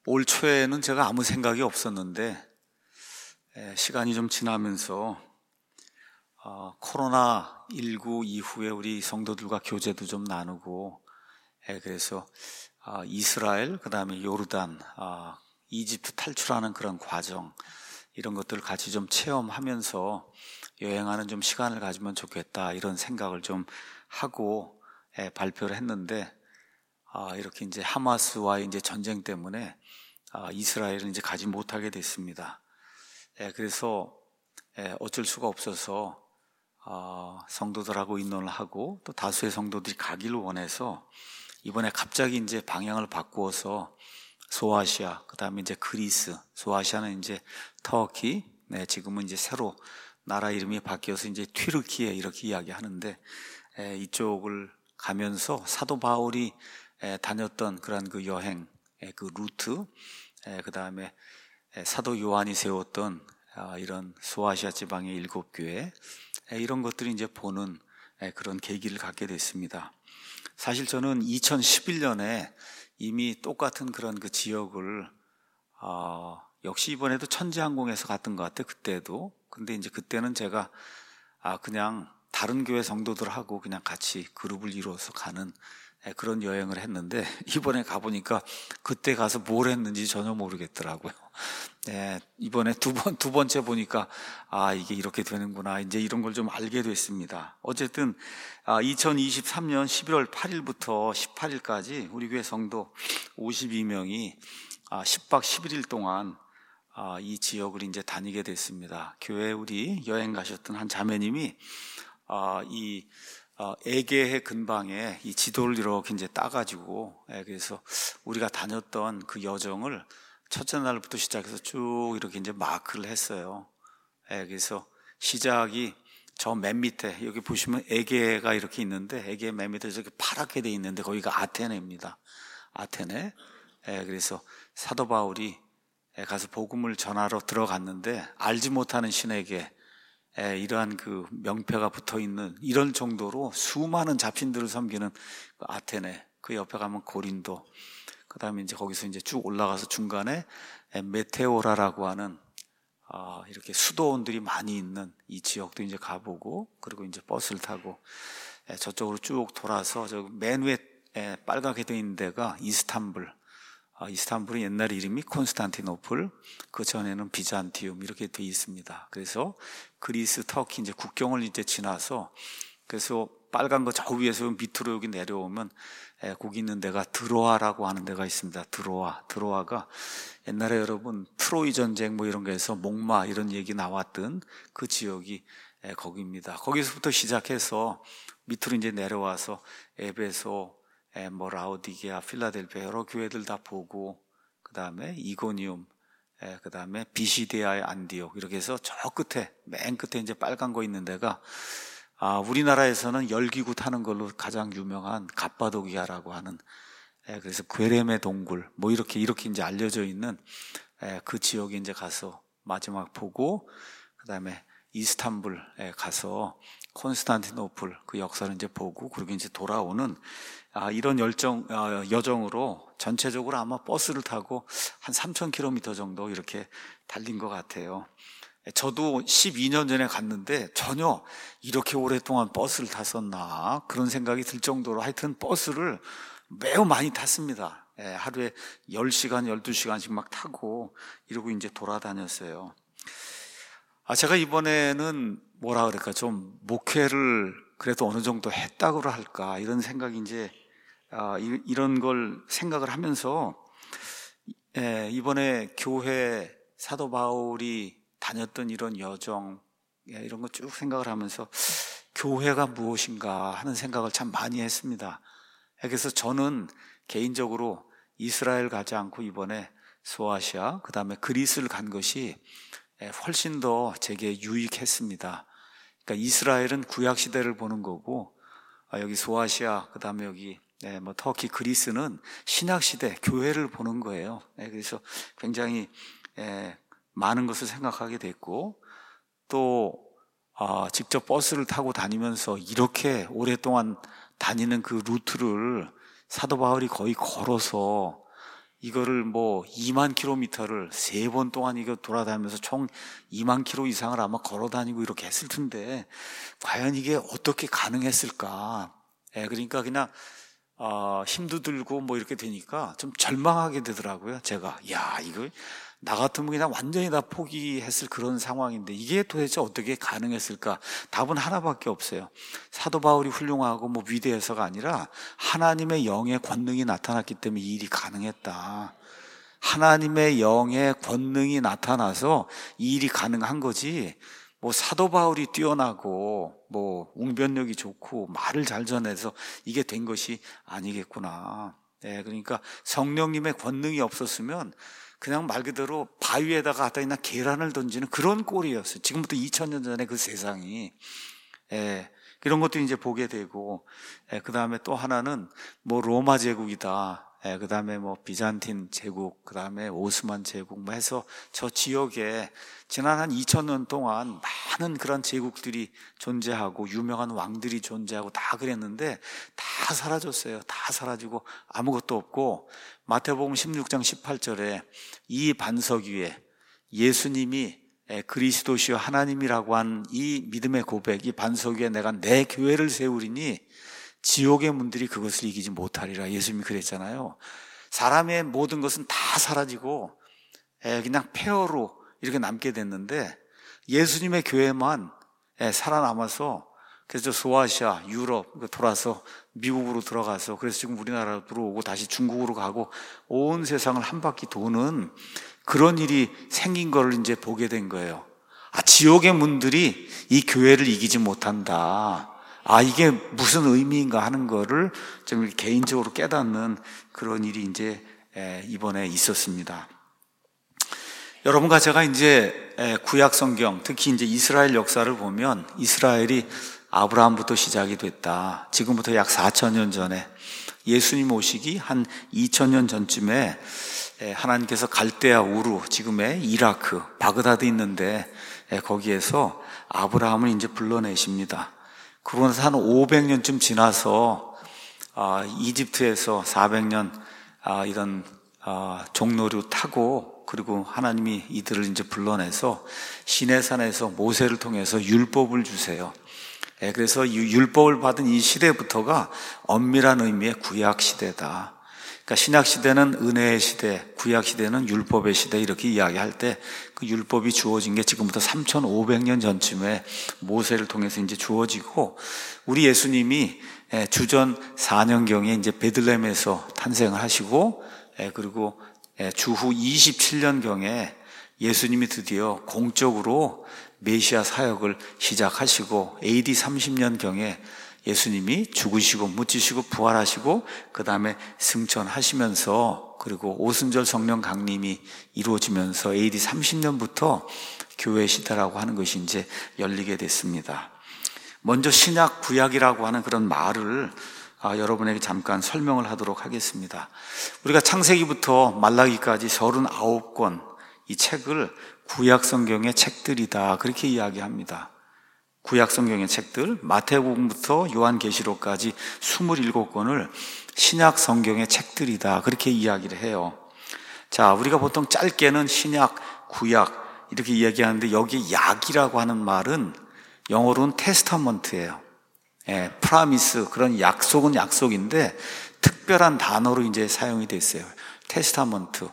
올 초에는 제가 아무 생각이 없었는데 시간이 좀 지나면서 코로나19 이후에 우리 성도들과 교제도 좀 나누고 그래서 이스라엘, 그 다음에 요르단, 이집트 탈출하는 그런 과정, 이런 것들을 같이 좀 체험하면서 여행하는 좀 시간을 가지면 좋겠다, 이런 생각을 좀 하고 발표를 했는데, 이렇게 이제 하마스와의 이제 전쟁 때문에 이스라엘은 이제 가지 못하게 됐습니다. 그래서 어쩔 수가 없어서 성도들하고 의논을 하고 또 다수의 성도들이 가기를 원해서 이번에 갑자기 이제 방향을 바꾸어서 소아시아, 그 다음에 이제 그리스, 소아시아는 이제 터키, 지금은 이제 새로 나라 이름이 바뀌어서 이제 튀르키예 이렇게 이야기하는데, 이쪽을 가면서 사도 바울이 다녔던 그런 그 여행, 그 루트, 그 다음에 사도 요한이 세웠던 이런 소아시아 지방의 7교회, 이런 것들이 이제 보는 그런 계기를 갖게 됐습니다. 사실 저는 2011년에 이미 똑같은 그런 그 지역을 역시 이번에도 천지항공에서 갔던 것 같아요. 그때도. 근데 이제 그때는 제가 그냥 다른 교회 성도들하고 그냥 같이 그룹을 이루어서 가는 그런 여행을 했는데, 이번에 가보니까 그때 가서 뭘 했는지 전혀 모르겠더라고요. 이번에 두 번째 보니까 이게 이렇게 되는구나, 이제 이런 걸 좀 알게 됐습니다. 어쨌든 2023년 11월 8일부터 18일까지 우리 교회 성도 52명이 10박 11일 동안 이 지역을 이제 다니게 됐습니다. 교회 우리 여행 가셨던 한 자매님이 이 에게해 근방에 이 지도를 이렇게 이제 따가지고, 그래서 우리가 다녔던 그 여정을 첫째 날부터 시작해서 쭉 이렇게 이제 마크를 했어요. 그래서 시작이 저 맨 밑에, 여기 보시면 에게해가 이렇게 있는데, 에게해 맨 밑에 저렇게 파랗게 돼 있는데 거기가 아테네입니다. 아테네. 그래서 사도 바울이 가서 복음을 전하러 들어갔는데 알지 못하는 신에게 이러한 그 명패가 붙어 있는, 이런 정도로 수많은 잡신들을 섬기는 그 아테네, 그 옆에 가면 고린도, 그 다음에 이제 거기서 이제 쭉 올라가서 중간에 메테오라라고 하는 이렇게 수도원들이 많이 있는 이 지역도 이제 가보고, 그리고 이제 버스를 타고 저쪽으로 쭉 돌아서 저 맨 위에 빨갛게 되어 있는 데가 이스탄불. 이스탄불은 옛날 이름이 콘스탄티노플, 그 전에는 비잔티움 이렇게 되어 있습니다. 그래서 그리스, 터키 이제 국경을 이제 지나서, 그래서 빨간 거 저 위에서 밑으로 여기 내려오면 거기 있는 데가 드로아라고 하는 데가 있습니다. 드로아가 옛날에 여러분 트로이 전쟁 뭐 이런 거에서 목마 이런 얘기 나왔던 그 지역이 거기입니다. 거기서부터 시작해서 밑으로 이제 내려와서 에베소, 뭐 라오디게아, 필라델피아 여러 교회들 다 보고, 그 다음에 이고니움, 그 다음에 비시디아의 안디옥, 이렇게 해서 저 끝에, 맨 끝에 이제 빨간 거 있는 데가 우리나라에서는 열기구 타는 걸로 가장 유명한 갑바도기아라고 하는, 그래서 괴렘의 동굴 뭐 이렇게 이제 알려져 있는 그 지역에 이제 가서 마지막 보고, 그 다음에 이스탄불에 가서 콘스탄티노플 그 역사를 이제 보고, 그리고 이제 돌아오는 이런 여정으로 전체적으로 아마 버스를 타고 한 3,000km 정도 이렇게 달린 것 같아요. 저도 12년 전에 갔는데 전혀 이렇게 오랫동안 버스를 탔었나 그런 생각이 들 정도로 하여튼 버스를 매우 많이 탔습니다. 하루에 10시간, 12시간씩 막 타고 이러고 이제 돌아다녔어요. 제가 이번에는 뭐라 그럴까, 좀 목회를 그래도 어느 정도 했다고 할까, 이런 생각이 이제 이런 걸 생각을 하면서 이번에 교회 사도 바울이 다녔던 이런 여정, 이런 거 쭉 생각을 하면서 교회가 무엇인가 하는 생각을 참 많이 했습니다. 그래서 저는 개인적으로 이스라엘 가지 않고 이번에 소아시아, 그 다음에 그리스를 간 것이 훨씬 더 제게 유익했습니다. 그러니까 이스라엘은 구약 시대를 보는 거고, 여기 소아시아, 그 다음에 여기 뭐 터키, 그리스는 신약 시대 교회를 보는 거예요. 그래서 굉장히 많은 것을 생각하게 됐고, 또 직접 버스를 타고 다니면서 이렇게 오랫동안 다니는 그 루트를 사도 바울이 거의 걸어서 이거를 뭐 2만 킬로미터를 3번 동안 이거 돌아다니면서 총 2만 킬로 이상을 아마 걸어 다니고 이렇게 했을 텐데, 과연 이게 어떻게 가능했을까? 그러니까 그냥 힘도 들고 뭐 이렇게 되니까 좀 절망하게 되더라고요. 제가 이거 나 같으면 그냥 완전히 다 포기했을 그런 상황인데 이게 도대체 어떻게 가능했을까? 답은 하나밖에 없어요. 사도 바울이 훌륭하고 뭐 위대해서가 아니라 하나님의 영의 권능이 나타났기 때문에 이 일이 가능했다. 하나님의 영의 권능이 나타나서 이 일이 가능한 거지, 뭐 사도 바울이 뛰어나고 뭐 웅변력이 좋고 말을 잘 전해서 이게 된 것이 아니겠구나. 그러니까 성령님의 권능이 없었으면 그냥 말 그대로 바위에다가 갖다 그냥 계란을 던지는 그런 꼴이었어요. 지금부터 2000년 전에 그 세상이. 그런 것도 이제 보게 되고, 그 다음에 또 하나는 뭐 로마 제국이다. 그 다음에 뭐 비잔틴 제국, 그 다음에 오스만 제국 뭐 해서 저 지역에 지난 한 2000년 동안 많은 그런 제국들이 존재하고 유명한 왕들이 존재하고 다 그랬는데 다 사라졌어요. 다 사라지고 아무것도 없고, 마태복음 16장 18절에 이 반석 위에 예수님이 그리스도시요 하나님이라고 한 이 믿음의 고백, 이 반석 위에 내가 내 교회를 세우리니 지옥의 문들이 그것을 이기지 못하리라. 예수님이 그랬잖아요. 사람의 모든 것은 다 사라지고 그냥 폐허로 이렇게 남게 됐는데 예수님의 교회만 살아남아서, 그래서 소아시아, 유럽 돌아서 미국으로 들어가서, 그래서 지금 우리나라로 들어오고 다시 중국으로 가고 온 세상을 한 바퀴 도는 그런 일이 생긴 걸 이제 보게 된 거예요. 지옥의 문들이 이 교회를 이기지 못한다. 이게 무슨 의미인가 하는 거를 좀 개인적으로 깨닫는 그런 일이 이제 이번에 있었습니다. 여러분과 제가 이제 구약 성경, 특히 이제 이스라엘 역사를 보면 이스라엘이 아브라함부터 시작이 됐다. 지금부터 약 4000년 전에 예수님 오시기 한 2000년 전쯤에 하나님께서 갈대아 우루, 지금의 이라크, 바그다드 있는데 거기에서 아브라함을 이제 불러내십니다. 그러고 나서 한 500년쯤 지나서 이집트에서 400년 이런 종로를 타고, 그리고 하나님이 이들을 이제 불러내서 시내산에서 모세를 통해서 율법을 주세요. 그래서 율법을 받은 이 시대부터가 엄밀한 의미의 구약 시대다. 그러니까 신약 시대는 은혜의 시대, 구약 시대는 율법의 시대, 이렇게 이야기할 때 그 율법이 주어진 게 지금부터 3500년 전쯤에 모세를 통해서 이제 주어지고, 우리 예수님이 주전 4년경에 이제 베들레헴에서 탄생을 하시고, 그리고 주후 27년경에 예수님이 드디어 공적으로 메시아 사역을 시작하시고, AD 30년경에 예수님이 죽으시고 묻히시고 부활하시고 그 다음에 승천하시면서, 그리고 오순절 성령 강림이 이루어지면서 AD 30년부터 교회 시대라고 하는 것이 이제 열리게 됐습니다. 먼저 신약 구약이라고 하는 그런 말을 여러분에게 잠깐 설명을 하도록 하겠습니다. 우리가 창세기부터 말라기까지 39권 이 책을 구약 성경의 책들이다, 그렇게 이야기합니다. 구약 성경의 책들, 마태복음부터 요한계시록까지 27권을 신약 성경의 책들이다, 그렇게 이야기를 해요. 자, 우리가 보통 짧게는 신약, 구약 이렇게 이야기하는데, 여기 약이라고 하는 말은 영어로는 테스타먼트예요. 프라미스, 그런 약속은 약속인데 특별한 단어로 이제 사용이 됐어요. 테스타먼트,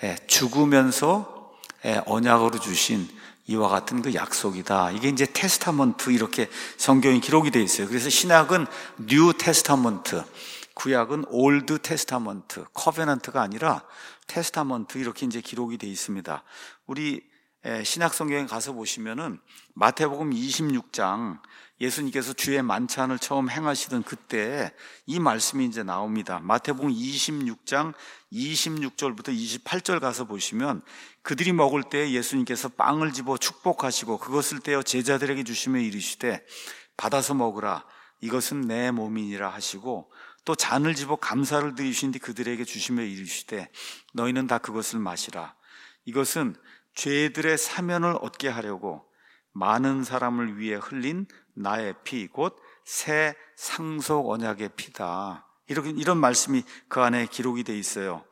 죽으면서 언약으로 주신 이와 같은 그 약속이다. 이게 이제 테스타먼트, 이렇게 성경이 기록이 되어 있어요. 그래서 신약은 뉴 테스타먼트, 구약은 올드 테스타먼트, 커베넌트가 아니라 테스타먼트, 이렇게 이제 기록이 되어 있습니다. 우리 신약 성경에 가서 보시면은 마태복음 26장, 예수님께서 주의 만찬을 처음 행하시던 그때 이 말씀이 이제 나옵니다. 마태복음 26장 26절부터 28절 가서 보시면, 그들이 먹을 때 예수님께서 빵을 집어 축복하시고 그것을 떼어 제자들에게 주시며 이르시되 받아서 먹으라, 이것은 내 몸이니라 하시고, 또 잔을 집어 감사를 드리신 뒤 그들에게 주시며 이르시되 너희는 다 그것을 마시라, 이것은 죄들의 사면을 얻게 하려고 많은 사람을 위해 흘린 나의 피, 곧 새 상속 언약의 피다. 이런 말씀이 그 안에 기록이 되어 있어요.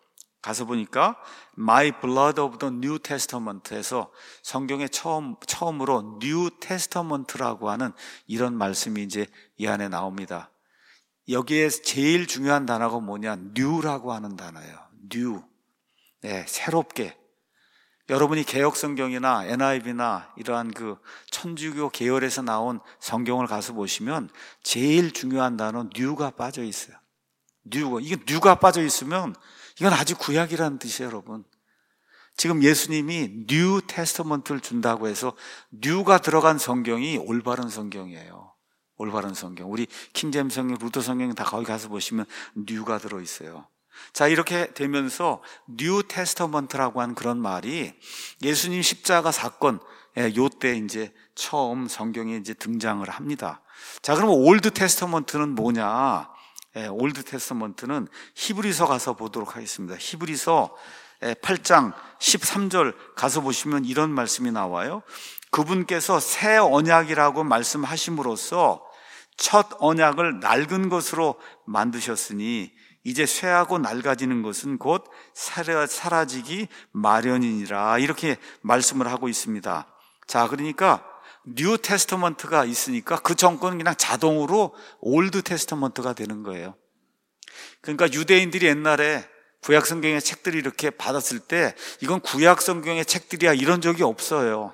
가서 보니까 My Blood of the New Testament에서 성경에 처음으로 New Testament라고 하는 이런 말씀이 이제 이 안에 나옵니다. 여기에 제일 중요한 단어가 뭐냐? New라고 하는 단어예요. New. 네, 새롭게. 여러분이 개혁성경이나 NIV나 이러한 그 천주교 계열에서 나온 성경을 가서 보시면 제일 중요한 단어 new가 빠져 있어요. 이게 new가 빠져 있으면 이건 아직 구약이라는 뜻이에요, 여러분. 지금 예수님이 뉴 테스터먼트를 준다고 해서 new가 들어간 성경이 올바른 성경이에요. 올바른 성경. 우리 킹제임스 성경, 루터 성경 다 거기 가서 보시면 new가 들어 있어요. 자, 이렇게 되면서 뉴 테스터먼트라고 하는 그런 말이 예수님 십자가 사건, 요때 이제 처음 성경에 이제 등장을 합니다. 자, 그럼 올드 테스터먼트는 뭐냐? 올드 테스터먼트는 히브리서 가서 보도록 하겠습니다. 히브리서 8장 13절 가서 보시면 이런 말씀이 나와요. 그분께서 새 언약이라고 말씀하심으로써 첫 언약을 낡은 것으로 만드셨으니 이제 쇠하고 낡아지는 것은 곧 사라지기 마련이니라, 이렇게 말씀을 하고 있습니다. 자, 그러니까 뉴 테스터먼트가 있으니까 그 정권은 그냥 자동으로 올드 테스터먼트가 되는 거예요. 그러니까 유대인들이 옛날에 구약 성경의 책들을 이렇게 받았을 때 이건 구약 성경의 책들이야 이런 적이 없어요.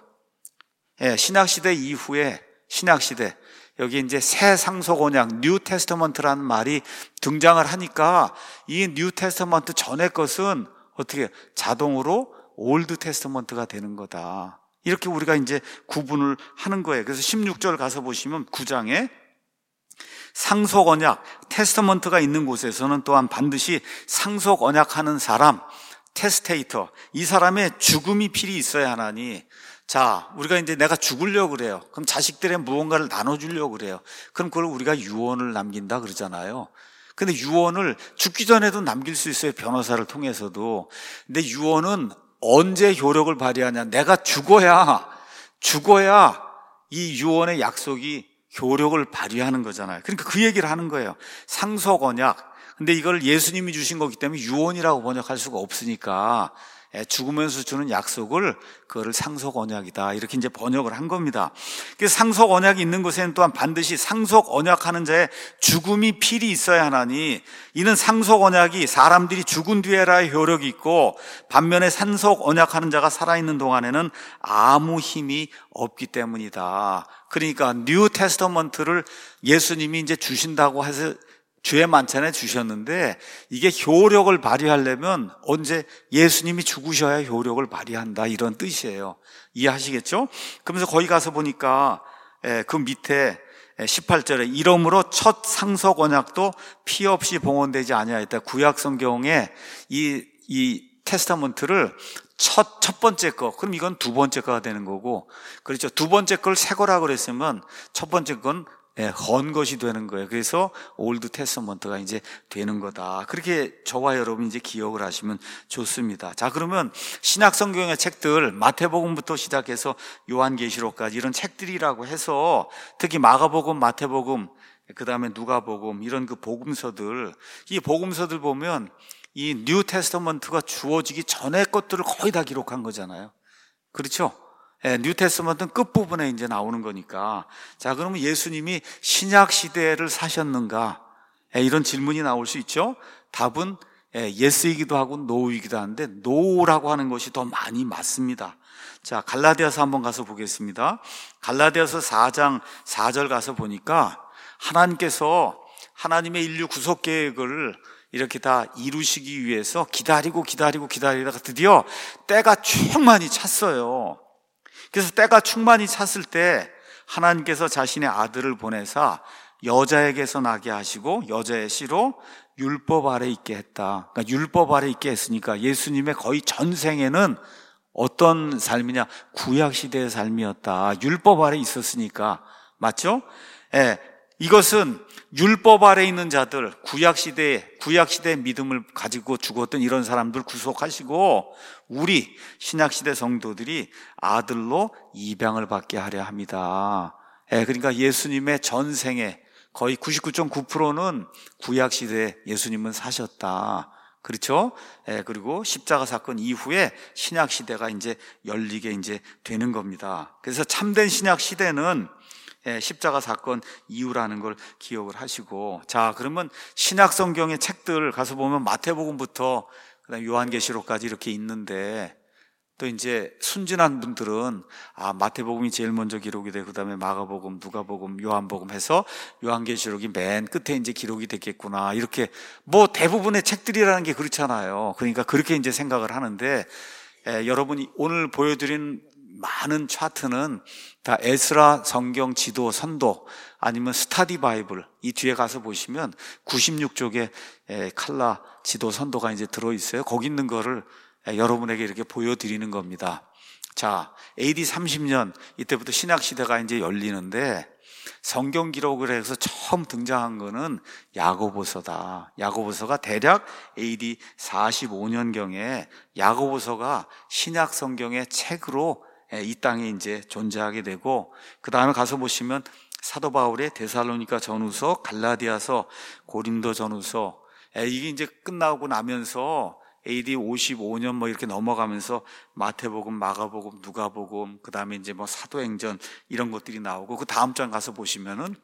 신약시대 이후에 신약시대 여기 이제 새 상속 언약, 뉴 테스터먼트라는 말이 등장을 하니까 이 뉴 테스터먼트 전의 것은 어떻게 자동으로 올드 테스터먼트가 되는 거다. 이렇게 우리가 이제 구분을 하는 거예요. 그래서 16절 가서 보시면 9장에 상속 언약, 테스터먼트가 있는 곳에서는 또한 반드시 상속 언약하는 사람, 테스테이터, 이 사람의 죽음이 필히 있어야 하나니, 자, 우리가 이제 내가 죽으려고 그래요. 그럼 자식들의 무언가를 나눠주려고 그래요. 그럼 그걸 우리가 유언을 남긴다 그러잖아요. 근데 유언을 죽기 전에도 남길 수 있어요. 변호사를 통해서도. 근데 유언은 언제 효력을 발휘하냐? 내가 죽어야 이 유언의 약속이 효력을 발휘하는 거잖아요. 그러니까 그 얘기를 하는 거예요. 상속 언약. 근데 이걸 예수님이 주신 거기 때문에 유언이라고 번역할 수가 없으니까 죽으면서 주는 약속을 그거를 상속 언약이다, 이렇게 이제 번역을 한 겁니다. 그래서 상속 언약이 있는 곳에는 또한 반드시 상속 언약하는 자의 죽음이 필히 있어야 하나니 이는 상속 언약이 사람들이 죽은 뒤에라야 효력이 있고 반면에 상속 언약하는 자가 살아있는 동안에는 아무 힘이 없기 때문이다. 그러니까 뉴 테스터먼트를 예수님이 이제 주신다고 해서 주의 만찬에 주셨는데 이게 효력을 발휘하려면 언제 예수님이 죽으셔야 효력을 발휘한다, 이런 뜻이에요. 이해하시겠죠? 그러면서 거기 가서 보니까 그 밑에 18절에 이러므로 첫 상속 언약도 피 없이 봉헌되지 아니하였다. 구약 성경에 이 테스타먼트를 첫 번째 거, 그럼 이건 두 번째 거가 되는 거고, 그렇죠. 두 번째 걸 새 거라 그랬으면 첫 번째 건 헌 것이 되는 거예요. 그래서 올드 테스터먼트가 이제 되는 거다. 그렇게 저와 여러분이 이제 기억을 하시면 좋습니다. 자, 그러면 신약 성경의 책들, 마태복음부터 시작해서 요한계시록까지 이런 책들이라고 해서 특히 마가복음, 마태복음, 그 다음에 누가복음, 이런 그 복음서들, 이 복음서들 보면 이 뉴 테스터먼트가 주어지기 전의 것들을 거의 다 기록한 거잖아요. 그렇죠? 뉴 테스터먼트는 끝부분에 이제 나오는 거니까. 자, 그러면 예수님이 신약 시대를 사셨는가? 이런 질문이 나올 수 있죠. 답은 예스이기도 하고 노이기도 한데 노라고 하는 것이 더 많이 맞습니다. 자, 갈라디아서 한번 가서 보겠습니다. 갈라디아서 4장 4절 가서 보니까 하나님께서 하나님의 인류 구속 계획을 이렇게 다 이루시기 위해서 기다리다가 드디어 때가 충만히 찼어요. 그래서 때가 충만히 찼을 때 하나님께서 자신의 아들을 보내사 여자에게서 나게 하시고 여자의 씨로 율법 아래 있게 했다. 그러니까 율법 아래 있게 했으니까 예수님의 거의 전생에는 어떤 삶이냐? 구약시대의 삶이었다. 율법 아래 있었으니까. 맞죠? 이것은 율법 아래 있는 자들, 구약시대의 믿음을 가지고 죽었던 이런 사람들 구속하시고 우리 신약시대 성도들이 아들로 입양을 받게 하려 합니다. 그러니까 예수님의 전생에 거의 99.9%는 구약시대에 예수님은 사셨다. 그렇죠? 그리고 십자가 사건 이후에 신약 시대가 이제 열리게 이제 되는 겁니다. 그래서 참된 신약 시대는 십자가 사건 이후라는 걸 기억을 하시고, 자, 그러면 신약 성경의 책들 가서 보면 마태복음부터 그다음에 요한계시록까지 이렇게 있는데, 또 이제 순진한 분들은 마태복음이 제일 먼저 기록이 되고 그다음에 마가복음, 누가복음, 요한복음 해서 요한계시록이 맨 끝에 이제 기록이 됐겠구나, 이렇게 뭐 대부분의 책들이라는 게 그렇잖아요. 그러니까 그렇게 이제 생각을 하는데, 여러분이 오늘 보여드린 많은 차트는 다 에스라 성경 지도 선도 아니면 스타디 바이블, 이 뒤에 가서 보시면 96쪽에 칼라 지도 선도가 이제 들어있어요. 거기 있는 거를 여러분에게 이렇게 보여드리는 겁니다. 자, AD 30년 이때부터 신약시대가 이제 열리는데, 성경 기록을 해서 처음 등장한 거는 야고보서다. 야고보서가 대략 AD 45년경에 야고보서가 신약 성경의 책으로 이 땅에 이제 존재하게 되고, 그 다음에 가서 보시면 사도 바울의 데살로니가 전후서, 갈라디아서, 고린도 전후서, 이게 이제 끝나고 나면서 AD 55년 뭐 이렇게 넘어가면서 마태복음, 마가복음, 누가복음, 그 다음에 이제 뭐 사도행전 이런 것들이 나오고, 그 다음 장 가서 보시면은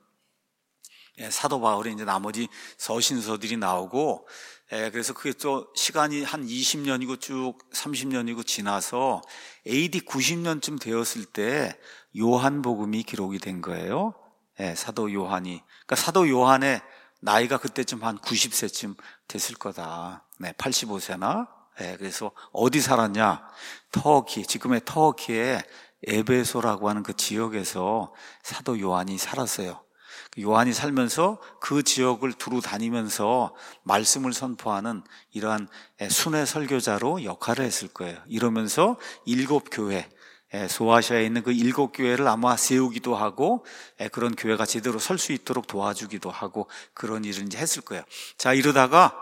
사도 바울의 이제 나머지 서신서들이 나오고, 그래서 그게 또 시간이 한 20년이고 쭉 30년이고 지나서 AD 90년쯤 되었을 때 요한복음이 기록이 된 거예요. 사도 요한이. 그러니까 사도 요한의 나이가 그때쯤 한 90세쯤 됐을 거다. 85세나. 그래서 어디 살았냐? 터키, 지금의 터키의 에베소라고 하는 그 지역에서 사도 요한이 살았어요. 요한이 살면서 그 지역을 두루 다니면서 말씀을 선포하는 이러한 순회 설교자로 역할을 했을 거예요. 이러면서 7교회, 소아시아에 있는 그 7교회를 아마 세우기도 하고, 그런 교회가 제대로 설 수 있도록 도와주기도 하고, 그런 일을 이제 했을 거예요. 자, 이러다가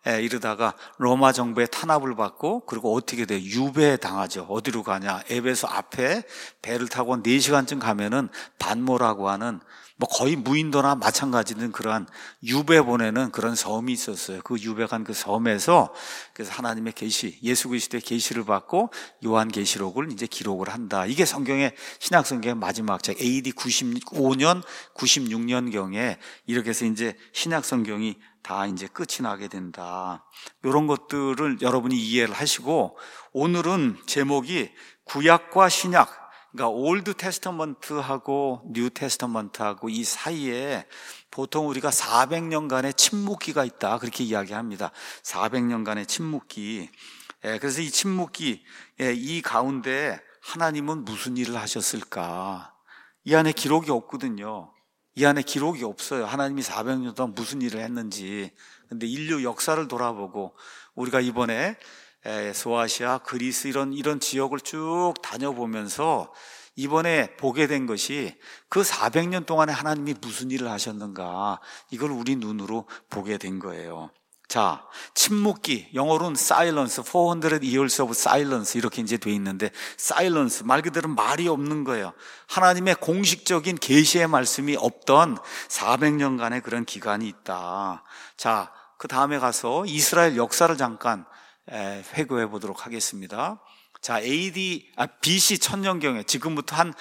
로마 정부의 탄압을 받고, 그리고 어떻게 돼요? 유배당하죠. 어디로 가냐? 에베소 앞에 배를 타고 4시간쯤 가면은 반모라고 하는, 뭐 거의 무인도나 마찬가지는 그러한 유배 보내는 그런 섬이 있었어요. 그 유배간 그 섬에서 그래서 하나님의 계시, 예수 그리스도의 계시를 받고 요한계시록을 이제 기록을 한다. 이게 성경의 신약 성경의 마지막 책 AD 95년, 96년경에 이렇게 해서 이제 신약 성경이 다 이제 끝이 나게 된다. 이런 것들을 여러분이 이해를 하시고, 오늘은 제목이 구약과 신약, 그러니까 올드 테스터먼트하고 뉴 테스터먼트하고 이 사이에 보통 우리가 400년간의 침묵기가 있다, 그렇게 이야기합니다. 400년간의 침묵기. 그래서 이 침묵기, 이 가운데 하나님은 무슨 일을 하셨을까? 이 안에 기록이 없거든요. 이 안에 기록이 없어요. 하나님이 400년 동안 무슨 일을 했는지. 근데 인류 역사를 돌아보고, 우리가 이번에 소아시아, 그리스 이런 지역을 쭉 다녀보면서 이번에 보게 된 것이 그 400년 동안에 하나님이 무슨 일을 하셨는가, 이걸 우리 눈으로 보게 된 거예요. 자, 침묵기, 영어로는 silence, 400 years of silence 이렇게 이제 돼 있는데, silence 말 그대로 말이 없는 거예요. 하나님의 공식적인 계시의 말씀이 없던 400년간의 그런 기간이 있다. 자, 그 다음에 가서 이스라엘 역사를 잠깐 회고해 보도록 하겠습니다. 자, BC 1000년경에 지금부터 한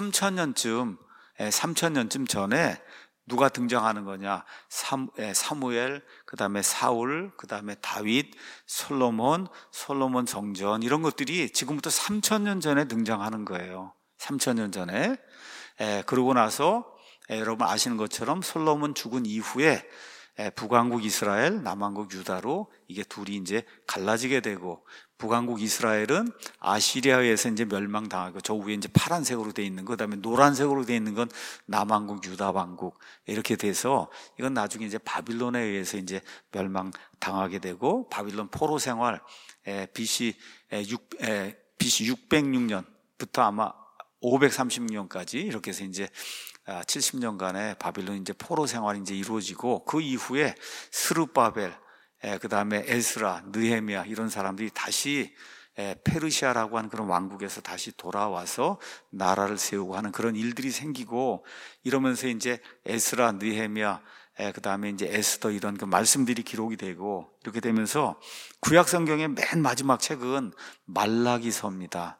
3000년쯤 전에 누가 등장하는 거냐? 사무엘, 그 다음에 사울, 그 다음에 다윗, 솔로몬 성전, 이런 것들이 지금부터 3000년 전에 등장하는 거예요. 3000년 전에. 그러고 나서 여러분 아시는 것처럼 솔로몬 죽은 이후에 북왕국 이스라엘, 남왕국 유다로 이게 둘이 이제 갈라지게 되고, 북왕국 이스라엘은 아시리아에 의해서 이제 멸망당하고, 저 위에 이제 파란색으로 돼 있는 거, 그다음에 노란색으로 돼 있는 건 남왕국 유다 왕국, 이렇게 돼서 이건 나중에 이제 바빌론에 의해서 이제 멸망당하게 되고, 바빌론 포로 생활 BC 606년부터 아마 536년까지 이렇게 해서 이제 70년간의 바빌론 이제 포로 생활이 이제 이루어지고, 그 이후에 스룹바벨, 그 다음에 에스라, 느헤미야 이런 사람들이 다시 페르시아라고 하는 그런 왕국에서 다시 돌아와서 나라를 세우고 하는 그런 일들이 생기고, 이러면서 이제 에스라, 느헤미야 그 다음에 이제 에스더 이런 그 말씀들이 기록이 되고 이렇게 되면서 구약 성경의 맨 마지막 책은 말라기서입니다.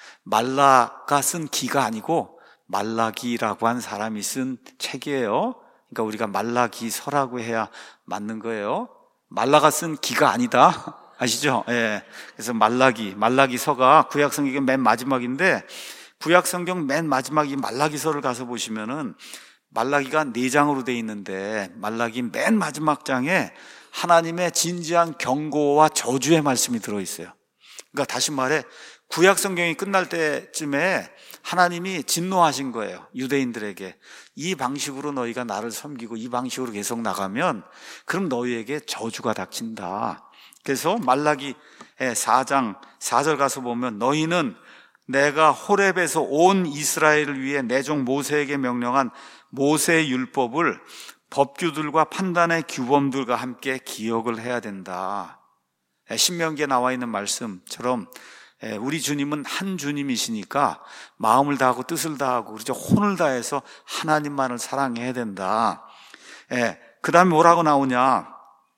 말라가 쓴 기가 아니고 말라기라고 한 사람이 쓴 책이에요. 그러니까 우리가 말라기서라고 해야 맞는 거예요. 말라가 쓴 기가 아니다. 아시죠? 예. 그래서 말라기서가 구약 성경의 맨 마지막인데 구약 성경 맨 마지막 이 말라기서를 가서 보시면은 말라기가 4장으로 돼 있는데 말라기 맨 마지막 장에 하나님의 진지한 경고와 저주의 말씀이 들어있어요. 그러니까 다시 말해 구약 성경이 끝날 때쯤에 하나님이 진노하신 거예요. 유대인들에게. 이 방식으로 너희가 나를 섬기고 이 방식으로 계속 나가면 그럼 너희에게 저주가 닥친다. 그래서 말라기 4장 4절 가서 보면 너희는 내가 호렙에서 온 이스라엘을 위해 내 종 모세에게 명령한 모세의 율법을 법규들과 판단의 규범들과 함께 기억을 해야 된다. 신명기에 나와 있는 말씀처럼 우리 주님은 한 주님이시니까 마음을 다하고 뜻을 다하고 그렇죠. 혼을 다해서 하나님만을 사랑해야 된다. 그 다음에 뭐라고 나오냐?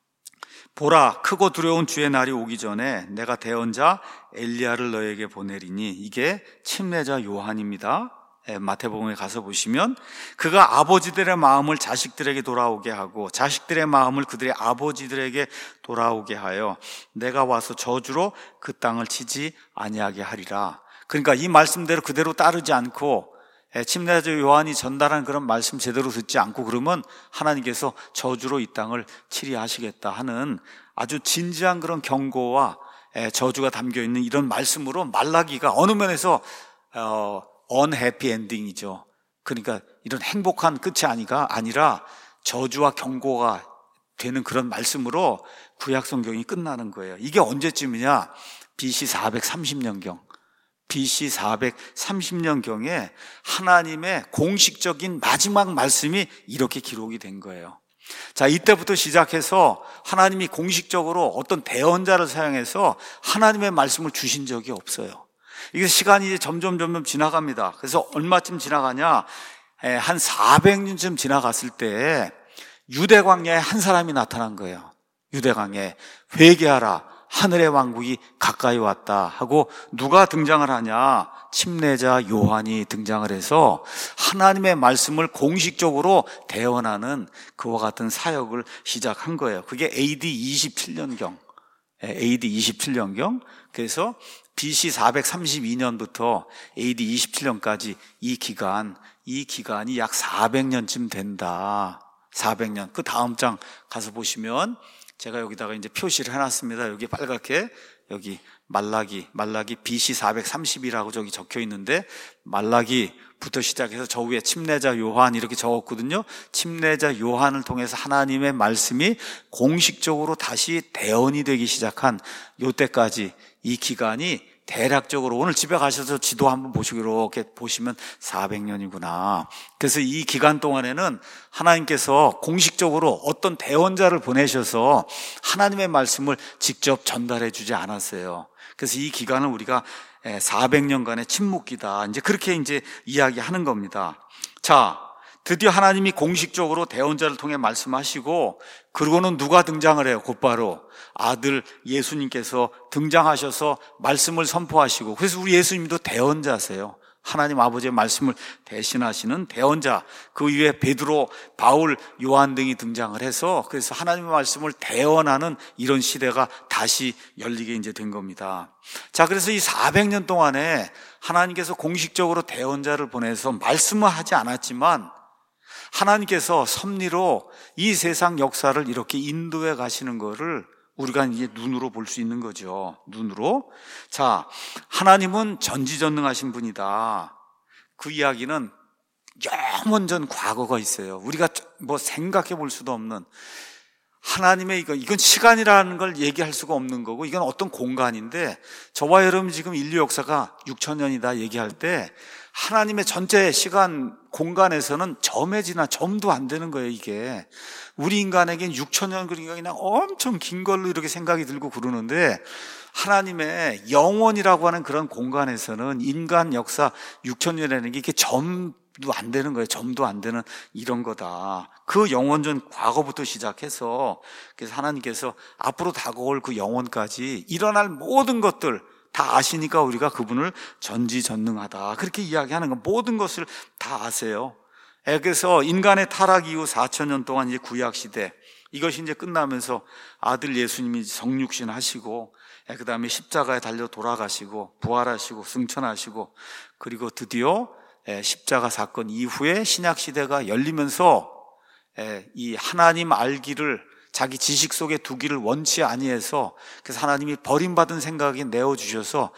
보라, 크고 두려운 주의 날이 오기 전에 내가 대언자 엘리야를 너에게 보내리니 이게 침례자 요한입니다. 마태복음에 가서 보시면 그가 아버지들의 마음을 자식들에게 돌아오게 하고 자식들의 마음을 그들의 아버지들에게 돌아오게 하여 내가 와서 저주로 그 땅을 치지 아니하게 하리라. 그러니까 이 말씀대로 그대로 따르지 않고 침례자 요한이 전달한 그런 말씀 제대로 듣지 않고 그러면 하나님께서 저주로 이 땅을 치리하시겠다 하는 아주 진지한 그런 경고와 저주가 담겨있는 이런 말씀으로 말라기가 어느 면에서 언해피 엔딩이죠. 그러니까 이런 행복한 끝이 아니라 저주와 경고가 되는 그런 말씀으로 구약 성경이 끝나는 거예요. 이게 언제쯤이냐? BC 430년경. BC 430년경에 하나님의 공식적인 마지막 말씀이 이렇게 기록이 된 거예요. 자, 이때부터 시작해서 하나님이 공식적으로 어떤 대언자를 사용해서 하나님의 말씀을 주신 적이 없어요. 이게 시간이 점점 지나갑니다. 그래서 얼마쯤 지나가냐? 한 400년쯤 지나갔을 때 유대 광야에 한 사람이 나타난 거예요. 유대 광야에 회개하라. 하늘의 왕국이 가까이 왔다 하고 누가 등장을 하냐? 침례자 요한이 등장을 해서 하나님의 말씀을 공식적으로 대언하는 그와 같은 사역을 시작한 거예요. 그게 AD 27년경. AD 27년경. 그래서 BC 432년부터 AD 27년까지 이 기간이 약 400년쯤 된다. 400년. 그 다음 장 가서 보시면 제가 여기다가 이제 표시를 해놨습니다. 여기 빨갛게 여기 말라기 BC 430이라고 저기 적혀 있는데 말라기부터 시작해서 저 위에 침례자 요한 이렇게 적었거든요. 침례자 요한을 통해서 하나님의 말씀이 공식적으로 다시 대언이 되기 시작한 요때까지 이 기간이 대략적으로 오늘 집에 가셔서 지도 한번 보시기로 이렇게 보시면 400년이구나. 그래서 이 기간 동안에는 하나님께서 공식적으로 어떤 대언자를 보내셔서 하나님의 말씀을 직접 전달해 주지 않았어요. 그래서 이 기간을 우리가 400년간의 침묵기다. 이제 그렇게 이제 이야기하는 겁니다. 자, 드디어 하나님이 공식적으로 대언자를 통해 말씀하시고 그러고는 누가 등장을 해요? 곧바로 아들 예수님께서 등장하셔서 말씀을 선포하시고 그래서 우리 예수님도 대언자세요. 하나님 아버지의 말씀을 대신하시는 대언자. 그 위에 베드로, 바울, 요한 등이 등장을 해서 그래서 하나님의 말씀을 대언하는 이런 시대가 다시 열리게 이제 된 겁니다. 자, 그래서 이 400년 동안에 하나님께서 공식적으로 대언자를 보내서 말씀을 하지 않았지만 하나님께서 섭리로 이 세상 역사를 이렇게 인도해 가시는 거를 우리가 이제 눈으로 볼 수 있는 거죠. 눈으로. 자, 하나님은 전지전능하신 분이다. 그 이야기는 영원 전 과거가 있어요. 우리가 뭐 생각해 볼 수도 없는 하나님의 이건 시간이라는 걸 얘기할 수가 없는 거고 이건 어떤 공간인데 저와 여러분 지금 인류 역사가 6,000년이다 얘기할 때 하나님의 전체 시간 공간에서는 점에 지나 점도 안 되는 거예요. 이게 우리 인간에겐 6,000년 그러니까 그냥 엄청 긴 걸로 이렇게 생각이 들고 그러는데 하나님의 영원이라고 하는 그런 공간에서는 인간 역사 6,000년이라는 게 이렇게 점 안 되는 거예요. 점도 안 되는 이런 거다. 그 영원전 과거부터 시작해서 그래서 하나님께서 앞으로 다가올 그 영원까지 일어날 모든 것들 다 아시니까 우리가 그분을 전지전능하다 그렇게 이야기하는 거. 모든 것을 다 아세요. 그래서 인간의 타락 이후 4,000년 동안 이제 구약시대 이것이 이제 끝나면서 아들 예수님이 성육신 하시고 그 다음에 십자가에 달려 돌아가시고 부활하시고 승천하시고 그리고 드디어 십자가 사건 이후에 신약시대가 열리면서 이 하나님 알기를 자기 지식 속에 두기를 원치 아니해서 그래서 하나님이 버림받은 생각이 내어주셔서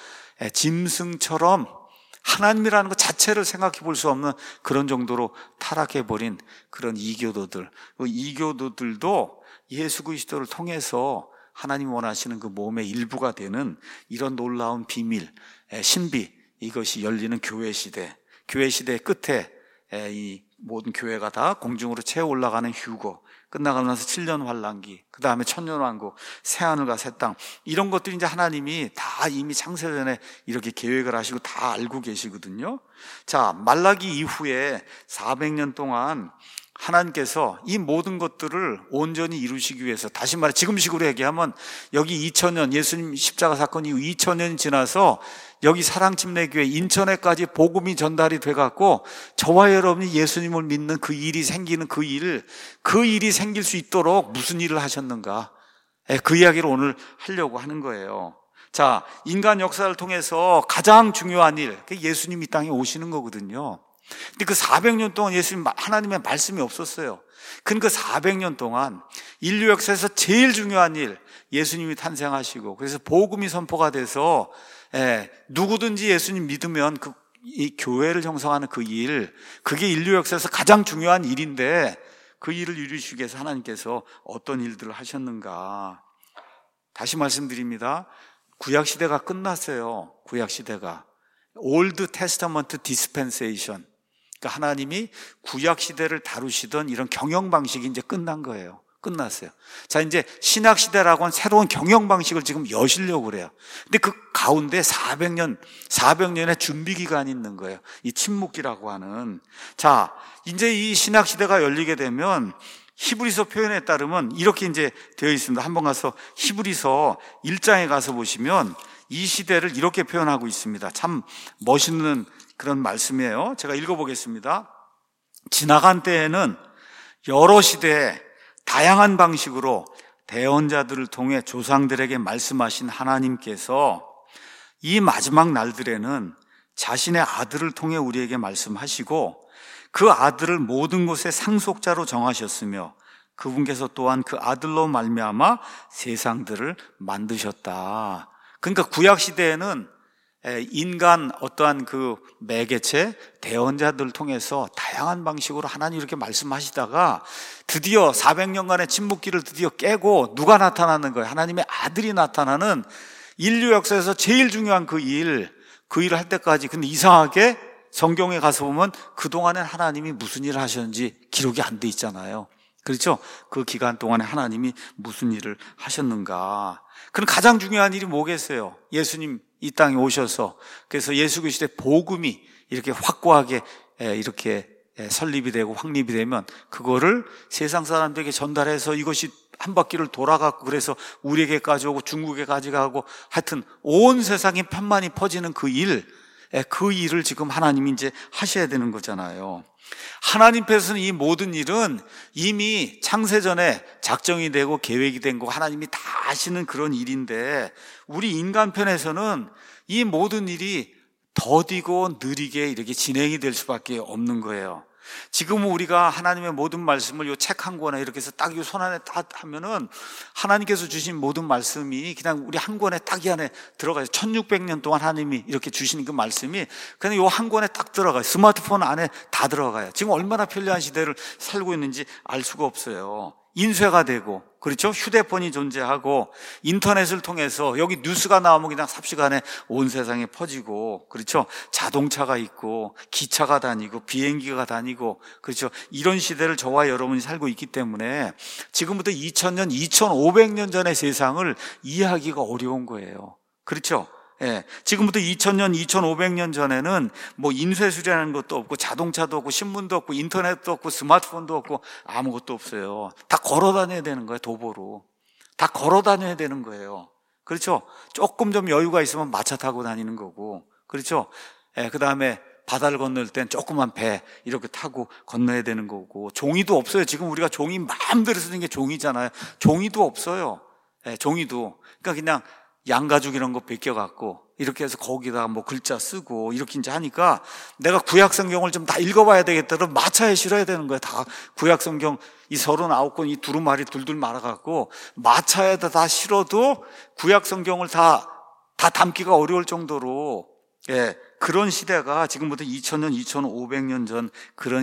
짐승처럼 하나님이라는 것 자체를 생각해 볼 수 없는 그런 정도로 타락해버린 그런 이교도들, 그 이교도들도 예수 그리스도를 통해서 하나님 원하시는 그 몸의 일부가 되는 이런 놀라운 비밀, 신비, 이것이 열리는 교회 시대, 교회 시대의 끝에 이 모든 교회가 다 공중으로 채워 올라가는 휴거, 끝나가고 나서 7년 환란기, 그 다음에 천년왕국, 새하늘과 새 땅, 이런 것들이 이제 하나님이 다 이미 창세전에 이렇게 계획을 하시고 다 알고 계시거든요. 자, 말라기 이후에 400년 동안 하나님께서 이 모든 것들을 온전히 이루시기 위해서, 다시 말해 지금식으로 얘기하면 여기 2000년, 예수님 십자가 사건 이후 2000년이 지나서 여기 사랑침례교회 인천에까지 복음이 전달이 돼갖고 저와 여러분이 예수님을 믿는 그 일이 생기는 그 일이 생길 수 있도록 무슨 일을 하셨는가, 그 이야기를 오늘 하려고 하는 거예요. 자, 인간 역사를 통해서 가장 중요한 일, 예수님이 이 땅에 오시는 거거든요. 근데 그 400년 동안 예수님, 하나님의 말씀이 없었어요. 그 400년 동안 인류 역사에서 제일 중요한 일, 예수님이 탄생하시고 그래서 복음이 선포가 돼서 누구든지 예수님 믿으면 이 교회를 형성하는 그 일, 그게 인류 역사에서 가장 중요한 일인데 그 일을 이루시기 위해서 하나님께서 어떤 일들을 하셨는가. 다시 말씀드립니다. 구약시대가 끝났어요. 구약시대가 올드 테스터먼트 디스펜세이션, 그러니까 하나님이 구약시대를 다루시던 이런 경영방식이 이제 끝난 거예요. 끝났어요. 자, 이제 신약시대라고 하는 새로운 경영방식을 지금 여시려고 그래요. 근데 그 가운데 400년의 준비기간이 있는 거예요. 이 침묵기라고 하는. 자, 이제 이 신약시대가 열리게 되면 히브리서 표현에 따르면 이렇게 이제 되어 있습니다. 한번 가서 히브리서 1장에 가서 보시면 이 시대를 이렇게 표현하고 있습니다. 참 멋있는 그런 말씀이에요. 제가 읽어보겠습니다. 지나간 때에는 여러 시대에 다양한 방식으로 대언자들을 통해 조상들에게 말씀하신 하나님께서 이 마지막 날들에는 자신의 아들을 통해 우리에게 말씀하시고 그 아들을 모든 것의 상속자로 정하셨으며 그분께서 또한 그 아들로 말미암아 세상들을 만드셨다. 그러니까 구약시대에는 인간 어떠한 그 매개체, 대언자들을 통해서 다양한 방식으로 하나님 이렇게 말씀하시다가 드디어 400년간의 침묵기를 드디어 깨고 누가 나타나는 거예요? 하나님의 아들이 나타나는 인류 역사에서 제일 중요한 그 일을 할 때까지. 근데 이상하게 성경에 가서 보면 그동안엔 하나님이 무슨 일을 하셨는지 기록이 안 돼 있잖아요. 그렇죠? 그 기간 동안에 하나님이 무슨 일을 하셨는가. 그럼 가장 중요한 일이 뭐겠어요? 예수님 이 땅에 오셔서 그래서 예수 그리스도의 복음이 이렇게 확고하게 이렇게 설립이 되고 확립이 되면 그거를 세상 사람들에게 전달해서 이것이 한 바퀴를 돌아가고 그래서 우리에게까지 오고 중국에까지 가고 하여튼 온 세상에 편만이 퍼지는 그 일을 지금 하나님이 이제 하셔야 되는 거잖아요. 하나님께서는 이 모든 일은 이미 창세전에 작정이 되고 계획이 된 거고 하나님이 다 아시는 그런 일인데 우리 인간 편에서는 이 모든 일이 더디고 느리게 이렇게 진행이 될 수밖에 없는 거예요. 지금 우리가 하나님의 모든 말씀을 요 책 한 권에 이렇게 해서 딱 요 손 안에 딱 하면은 하나님께서 주신 모든 말씀이 그냥 우리 한 권에 딱 이 안에 들어가요. 1600년 동안 하나님이 이렇게 주신 그 말씀이 그냥 요 한 권에 딱 들어가요. 스마트폰 안에 다 들어가요. 지금 얼마나 편리한 시대를 살고 있는지 알 수가 없어요. 인쇄가 되고, 그렇죠? 휴대폰이 존재하고 인터넷을 통해서 여기 뉴스가 나오면 그냥 삽시간에 온 세상에 퍼지고, 그렇죠? 자동차가 있고 기차가 다니고 비행기가 다니고, 그렇죠? 이런 시대를 저와 여러분이 살고 있기 때문에 지금부터 2000년, 2500년 전의 세상을 이해하기가 어려운 거예요. 그렇죠? 예, 지금부터 2000년, 2500년 전에는 뭐 인쇄술이라는 것도 없고 자동차도 없고 신문도 없고 인터넷도 없고 스마트폰도 없고 아무것도 없어요. 다 걸어 다녀야 되는 거예요. 도보로. 다 걸어 다녀야 되는 거예요. 그렇죠? 조금 좀 여유가 있으면 마차 타고 다니는 거고. 그렇죠? 예, 그다음에 바다를 건널 땐 조그만 배 이렇게 타고 건너야 되는 거고. 종이도 없어요. 지금 우리가 종이 마음대로 쓰는 게 종이잖아요. 종이도 없어요. 예, 종이도. 그러니까 그냥 양가죽 이런 거 벗겨갖고 이렇게 해서 거기다가 뭐 글자 쓰고 이렇게 이제 하니까 내가 구약 성경을 좀 다 읽어봐야 되겠다. 그럼 마차에 실어야 되는 거예요. 다 구약 성경 이 39권 이 두루마리 둘둘 말아갖고 마차에다 다 실어도 구약 성경을 다 담기가 어려울 정도로, 예, 그런 시대가 지금부터 2000년, 2500년 전 그런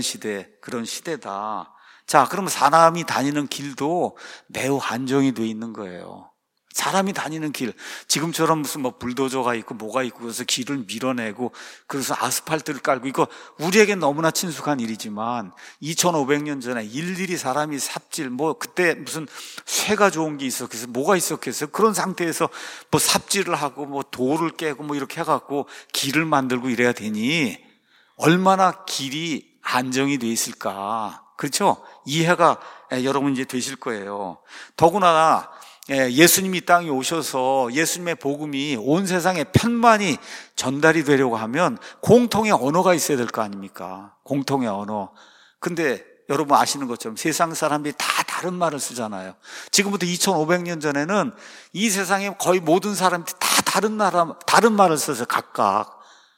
시대다. 자, 그러면 사람이 다니는 길도 매우 한정이 돼 있는 거예요. 사람이 다니는 길, 지금처럼 무슨 뭐 불도저가 있고 뭐가 있고 그래서 길을 밀어내고 그래서 아스팔트를 깔고, 이거 우리에겐 너무나 친숙한 일이지만 2500년 전에 일일이 사람이 삽질, 뭐 그때 무슨 쇠가 좋은 게 있었겠어, 뭐가 있었겠어, 그런 상태에서 뭐 삽질을 하고 뭐 돌을 깨고 뭐 이렇게 해갖고 길을 만들고 이래야 되니 얼마나 길이 안정이 돼 있을까. 그렇죠? 이해가 여러분 이제 되실 거예요. 더구나 예수님이 이 땅에 오셔서 예수님의 복음이 온 세상에 편만이 전달이 되려고 하면 공통의 언어가 있어야 될 거 아닙니까? 공통의 언어. 근데 여러분 아시는 것처럼 세상 사람들이 다 다른 말을 쓰잖아요. 지금부터 2500년 전에는 이 세상에 거의 모든 사람들이 다 다른 말을 써서 각각.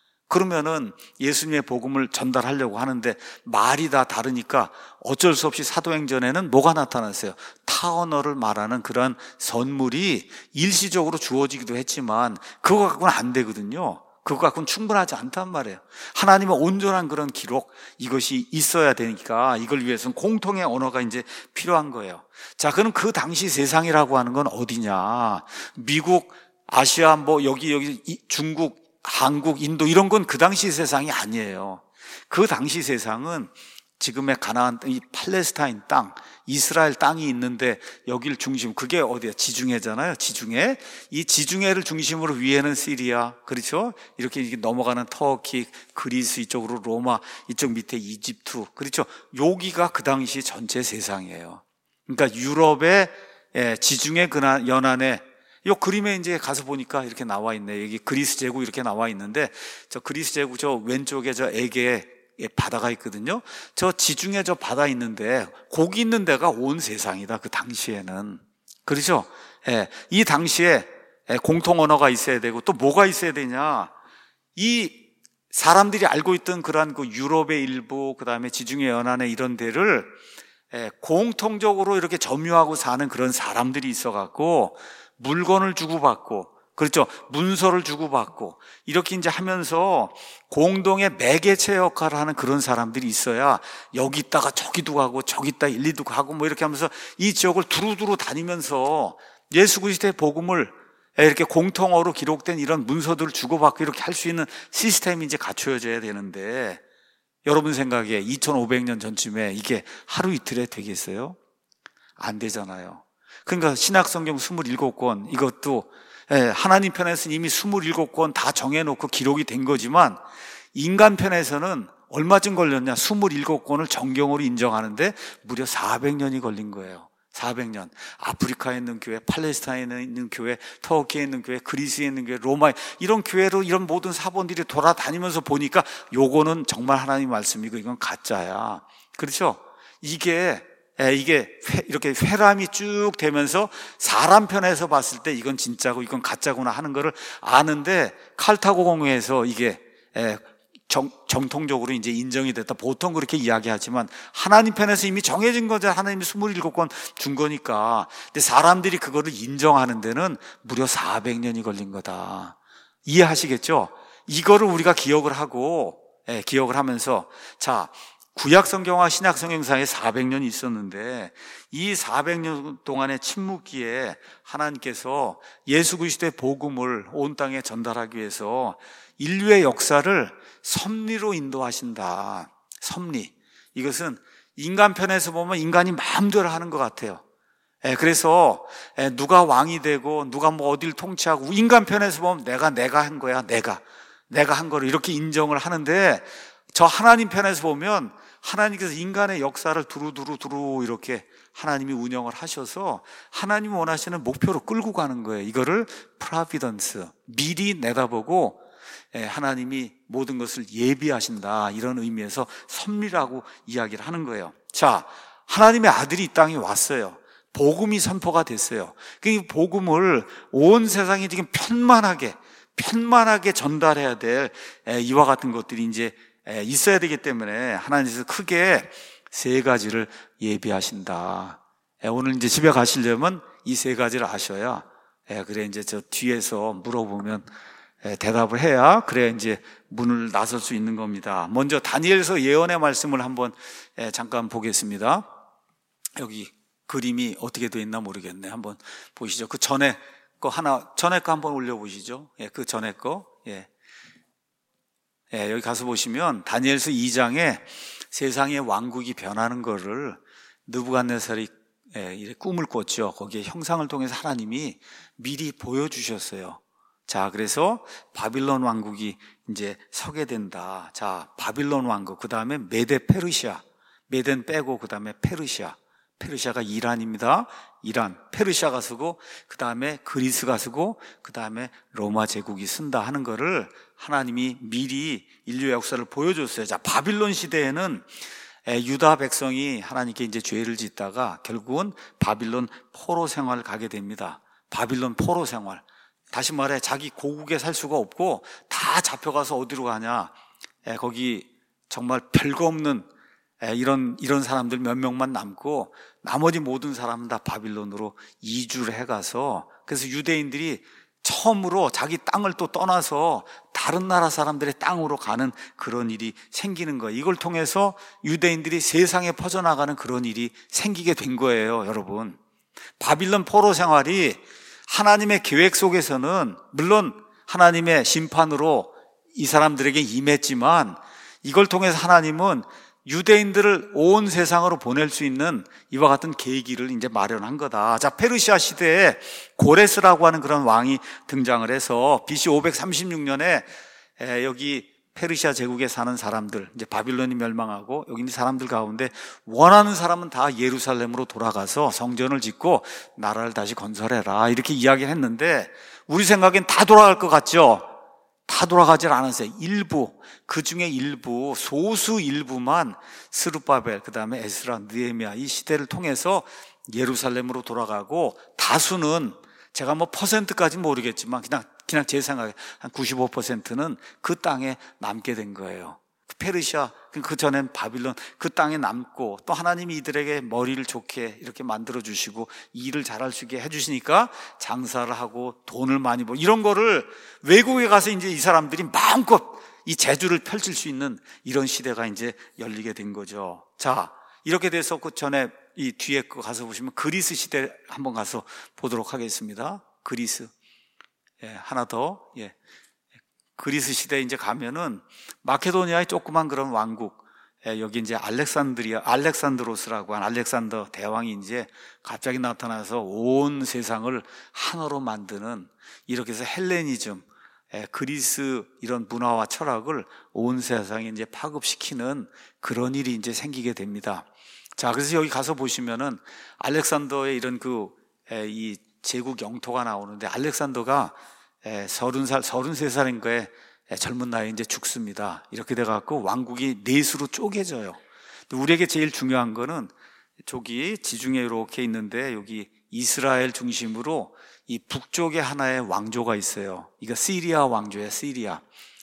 그러면은 예수님의 복음을 전달하려고 하는데 말이 다 다르니까 어쩔 수 없이 사도행전에는 뭐가 나타났어요? 타언어를 말하는 그런 선물이 일시적으로 주어지기도 했지만 그거 갖고는 안 되거든요. 그거 갖고는 충분하지 않단 말이에요. 하나님의 온전한 그런 기록, 이것이 있어야 되니까 이걸 위해서는 공통의 언어가 이제 필요한 거예요. 자, 그럼 그 당시 세상이라고 하는 건 어디냐? 미국, 아시아, 뭐 여기 중국, 한국, 인도 이런 건 그 당시 세상이 아니에요. 그 당시 세상은 지금의 가나안, 이 팔레스타인 땅, 이스라엘 땅이 있는데 여길 중심, 그게 어디야? 지중해잖아요. 지중해. 이 지중해를 중심으로 위에는 시리아, 그렇죠? 이렇게 넘어가는 터키, 그리스 이쪽으로 로마, 이쪽 밑에 이집트, 그렇죠? 여기가 그 당시 전체 세상이에요. 그러니까 유럽의 지중해 연안에, 이 그림에 이제 가서 보니까 이렇게 나와 있네. 여기 그리스 제국 이렇게 나와 있는데, 저 그리스 제국 저 왼쪽에 저 에게 바다가 있거든요. 저 지중해 저 바다 있는데 거기 있는 데가 온 세상이다. 그 당시에는. 그렇죠? 예, 이 당시에 공통 언어가 있어야 되고 또 뭐가 있어야 되냐? 이 사람들이 알고 있던 그러한 그 유럽의 일부, 그 다음에 지중해 연안의 이런 데를 공통적으로 이렇게 점유하고 사는 그런 사람들이 있어갖고 물건을 주고받고, 그렇죠, 문서를 주고받고 이렇게 이제 하면서 공동의 매개체 역할을 하는 그런 사람들이 있어야 여기 있다가 저기도 가고 저기 있다 일리도 가고 뭐 이렇게 하면서 이 지역을 두루두루 다니면서 예수 그리스도의 복음을 이렇게 공통어로 기록된 이런 문서들을 주고받고 이렇게 할 수 있는 시스템이 이제 갖춰져야 되는데, 여러분 생각에 2500년 전쯤에 이게 하루 이틀에 되겠어요? 안 되잖아요. 그러니까 신약성경 27권 이것도 하나님 편에서는 이미 27권 다 정해놓고 기록이 된 거지만 인간 편에서는 얼마쯤 걸렸냐? 27권을 정경으로 인정하는데 무려 400년이 걸린 거예요. 400년. 아프리카에 있는 교회, 팔레스타인에 있는 교회, 터키에 있는 교회, 그리스에 있는 교회, 로마, 이런 교회로 이런 모든 사본들이 돌아다니면서 보니까 요거는 정말 하나님 말씀이고 이건 가짜야. 그렇죠? 이게 이렇게 회람이 쭉 되면서 사람 편에서 봤을 때 이건 진짜고 이건 가짜구나 하는 거를 아는데, 칼타고 공회에서 이게 정통적으로 이제 인정이 됐다. 보통 그렇게 이야기하지만 하나님 편에서 이미 정해진 거죠. 하나님이 27권 준 거니까. 근데 사람들이 그거를 인정하는 데는 무려 400년이 걸린 거다. 이해하시겠죠? 이거를 우리가 기억을 하면서, 자, 구약 성경과 신약 성경 사이에 400년이 있었는데 이 400년 동안의 침묵기에 하나님께서 예수 그리스도의 복음을 온 땅에 전달하기 위해서 인류의 역사를 섭리로 인도하신다. 섭리. 이것은 인간 편에서 보면 인간이 마음대로 하는 것 같아요. 그래서 누가 왕이 되고 누가 뭐 어딜 통치하고 인간 편에서 보면 내가 한 거야. 내가 한 거를 이렇게 인정을 하는데, 저 하나님 편에서 보면 하나님께서 인간의 역사를 두루두루 이렇게 하나님이 운영을 하셔서 하나님이 원하시는 목표로 끌고 가는 거예요. 이거를 프로비던스, 미리 내다보고 하나님이 모든 것을 예비하신다, 이런 의미에서 섭리라고 이야기를 하는 거예요. 자, 하나님의 아들이 이 땅에 왔어요. 복음이 선포가 됐어요. 그 복음을 온 세상에 지금 편만하게 전달해야 될 이와 같은 것들이 이제 있어야 되기 때문에 하나님께서 크게 세 가지를 예비하신다. 오늘 이제 집에 가시려면 이 세 가지를 아셔야, 그래 이제 저 뒤에서 물어보면 대답을 해야, 그래 이제 문을 나설 수 있는 겁니다. 먼저 다니엘서 예언의 말씀을 한번 잠깐 보겠습니다. 여기 그림이 어떻게 되어 있나 모르겠네. 한번 보시죠. 그 전에 거 한번 올려보시죠. 그 전에 거. 여기 가서 보시면 다니엘서 2장에 세상의 왕국이 변하는 거를 느부갓네살이 꿈을 꿨죠. 거기에 형상을 통해서 하나님이 미리 보여주셨어요. 자, 그래서 바빌론 왕국이 이제 서게 된다. 자, 바빌론 왕국, 그 다음에 메데 페르시아, 메덴 빼고 그 다음에 페르시아가 이란입니다. 이란, 페르시아가 쓰고, 그 다음에 그리스가 쓰고, 그 다음에 로마 제국이 쓴다 하는 거를 하나님이 미리 인류의 역사를 보여줬어요. 자, 바빌론 시대에는 유다 백성이 하나님께 이제 죄를 짓다가 결국은 바빌론 포로 생활을 가게 됩니다. 바빌론 포로 생활. 다시 말해, 자기 고국에 살 수가 없고 다 잡혀가서 어디로 가냐? 거기 정말 별거 없는 이런 사람들 몇 명만 남고 나머지 모든 사람은 다 바빌론으로 이주를 해가서, 그래서 유대인들이 처음으로 자기 땅을 또 떠나서 다른 나라 사람들의 땅으로 가는 그런 일이 생기는 거예요. 이걸 통해서 유대인들이 세상에 퍼져나가는 그런 일이 생기게 된 거예요, 여러분. 바빌론 포로 생활이 하나님의 계획 속에서는 물론 하나님의 심판으로 이 사람들에게 임했지만, 이걸 통해서 하나님은 유대인들을 온 세상으로 보낼 수 있는 이와 같은 계기를 이제 마련한 거다. 자, 페르시아 시대에 고레스라고 하는 그런 왕이 등장을 해서 BC 536년에 여기 페르시아 제국에 사는 사람들, 이제 바빌론이 멸망하고 여기 있는 사람들 가운데 원하는 사람은 다 예루살렘으로 돌아가서 성전을 짓고 나라를 다시 건설해라, 이렇게 이야기를 했는데, 우리 생각엔 다 돌아갈 것 같죠? 다 돌아가질 않았어요. 그 중에 일부, 소수 일부만 스룹바벨, 그 다음에 에스라, 느헤미야 이 시대를 통해서 예루살렘으로 돌아가고, 다수는 제가 뭐 퍼센트까지는 모르겠지만 그냥 제 생각에 한 95%는 그 땅에 남게 된 거예요. 페르시아, 그 전엔 바빌론, 그 땅에 남고, 또 하나님이 이들에게 머리를 좋게 이렇게 만들어주시고 일을 잘할 수 있게 해주시니까 장사를 하고 돈을 많이 벌고, 이런 거를 외국에 가서 이제 이 사람들이 마음껏 이 재주를 펼칠 수 있는 이런 시대가 이제 열리게 된 거죠. 자, 이렇게 돼서 그 전에 이 뒤에 거 가서 보시면 그리스 시대 한번 가서 보도록 하겠습니다. 그리스. 하나 더. 그리스 시대에 이제 가면은 마케도니아의 조그만 그런 왕국, 여기 이제 알렉산드로스라고 한 알렉산더 대왕이 이제 갑자기 나타나서 온 세상을 하나로 만드는, 이렇게 해서 헬레니즘, 그리스 이런 문화와 철학을 온 세상에 이제 파급시키는 그런 일이 이제 생기게 됩니다. 자, 그래서 여기 가서 보시면은 알렉산더의 이런 이 제국 영토가 나오는데, 알렉산더가 33살인가에 젊은 나이에 이제 죽습니다. 이렇게 돼갖고 왕국이 넷으로 쪼개져요. 우리에게 제일 중요한 거는 저기 지중해 이렇게 있는데, 여기 이스라엘 중심으로 이 북쪽에 하나의 왕조가 있어요. 이거 시리아 왕조예요. 시리아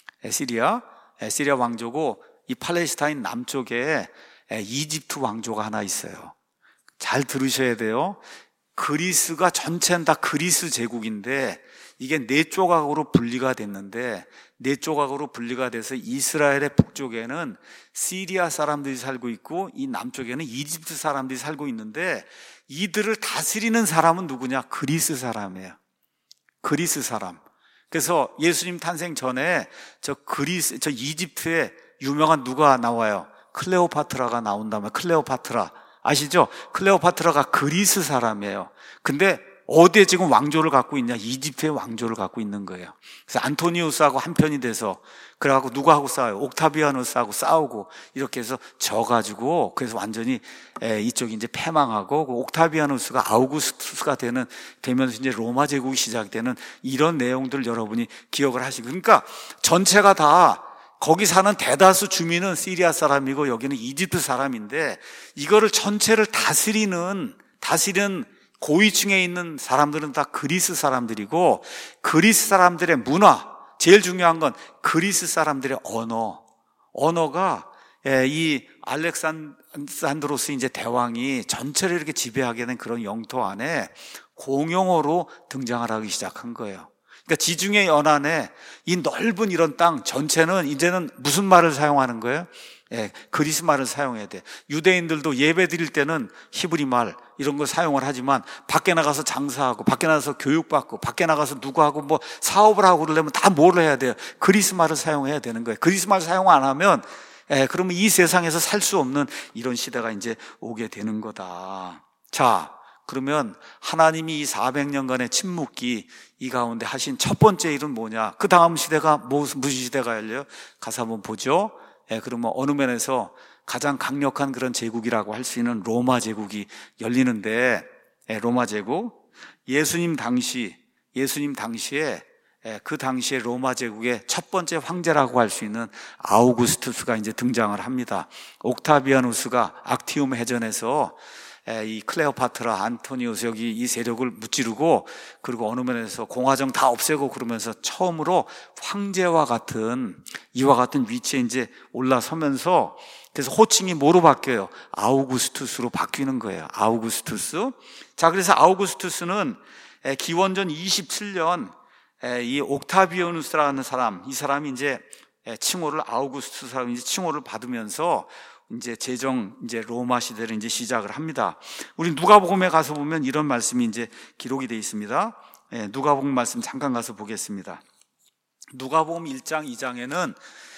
왕조고, 이 팔레스타인 남쪽에 이집트 왕조가 하나 있어요. 잘 들으셔야 돼요. 그리스가 전체는 다 그리스 제국인데, 이게 네 조각으로 분리가 됐는데, 네 조각으로 분리가 돼서 이스라엘의 북쪽에는 시리아 사람들이 살고 있고, 이 남쪽에는 이집트 사람들이 살고 있는데, 이들을 다스리는 사람은 누구냐? 그리스 사람이에요. 그리스 사람. 그래서 예수님 탄생 전에 저 이집트에 유명한 누가 나와요? 클레오파트라가 나온다면, 클레오파트라 아시죠? 클레오파트라가 그리스 사람이에요. 근데 어디에 지금 왕조를 갖고 있냐? 이집트의 왕조를 갖고 있는 거예요. 그래서 안토니우스하고 한편이 돼서, 그래갖고 누구하고 싸워요? 옥타비아누스하고 싸우고, 이렇게 해서 져가지고, 그래서 완전히 이쪽이 이제 패망하고, 그 옥타비아누스가 아우구스투스가 되면서 이제 로마 제국이 시작되는 이런 내용들 여러분이 기억을 하시고, 그러니까 전체가 다 거기 사는 대다수 주민은 시리아 사람이고 여기는 이집트 사람인데, 이거를 전체를 다스리는 고위층에 있는 사람들은 다 그리스 사람들이고, 그리스 사람들의 문화, 제일 중요한 건 그리스 사람들의 언어가 이 알렉산드로스 이제 대왕이 전체를 이렇게 지배하게 된 그런 영토 안에 공용어로 등장을 하기 시작한 거예요. 그러니까 지중해 연안에 이 넓은 이런 땅 전체는 이제는 무슨 말을 사용하는 거예요? 그리스 말을 사용해야 돼. 유대인들도 예배 드릴 때는 히브리 말 이런 거 사용을 하지만, 밖에 나가서 장사하고 밖에 나가서 교육받고 밖에 나가서 누구하고 뭐 사업을 하고 그러려면 다 뭘 해야 돼요? 그리스 말을 사용해야 되는 거예요. 그리스 말 사용 안 하면 그러면 이 세상에서 살 수 없는 이런 시대가 이제 오게 되는 거다. 자, 그러면 하나님이 이 400년간의 침묵기 이 가운데 하신 첫 번째 일은 뭐냐? 그 다음 시대가 무슨 시대가 열려요? 가서 한번 보죠. 그러면 어느 면에서 가장 강력한 그런 제국이라고 할 수 있는 로마 제국이 열리는데, 로마 제국, 예수님 당시에 그 당시에 로마 제국의 첫 번째 황제라고 할 수 있는 아우구스투스가 이제 등장을 합니다. 옥타비아누스가 악티움 해전에서 이 클레오파트라, 안토니우스 여기 이 세력을 무찌르고, 그리고 어느 면에서 공화정 다 없애고 그러면서 처음으로 황제와 같은 이와 같은 위치에 이제 올라서면서, 그래서 호칭이 뭐로 바뀌어요? 아우구스투스로 바뀌는 거예요. 아우구스투스. 자, 그래서 아우구스투스는 기원전 27년 이 옥타비아누스라는 사람, 이 사람이 이제 칭호를 아우구스투스라고 이제 칭호를 받으면서 이제 로마 시대를 이제 시작을 합니다. 우리 누가복음에 가서 보면 이런 말씀이 이제 기록이 되어 있습니다. 누가복음 말씀 잠깐 가서 보겠습니다. 누가복음 1장, 2장에는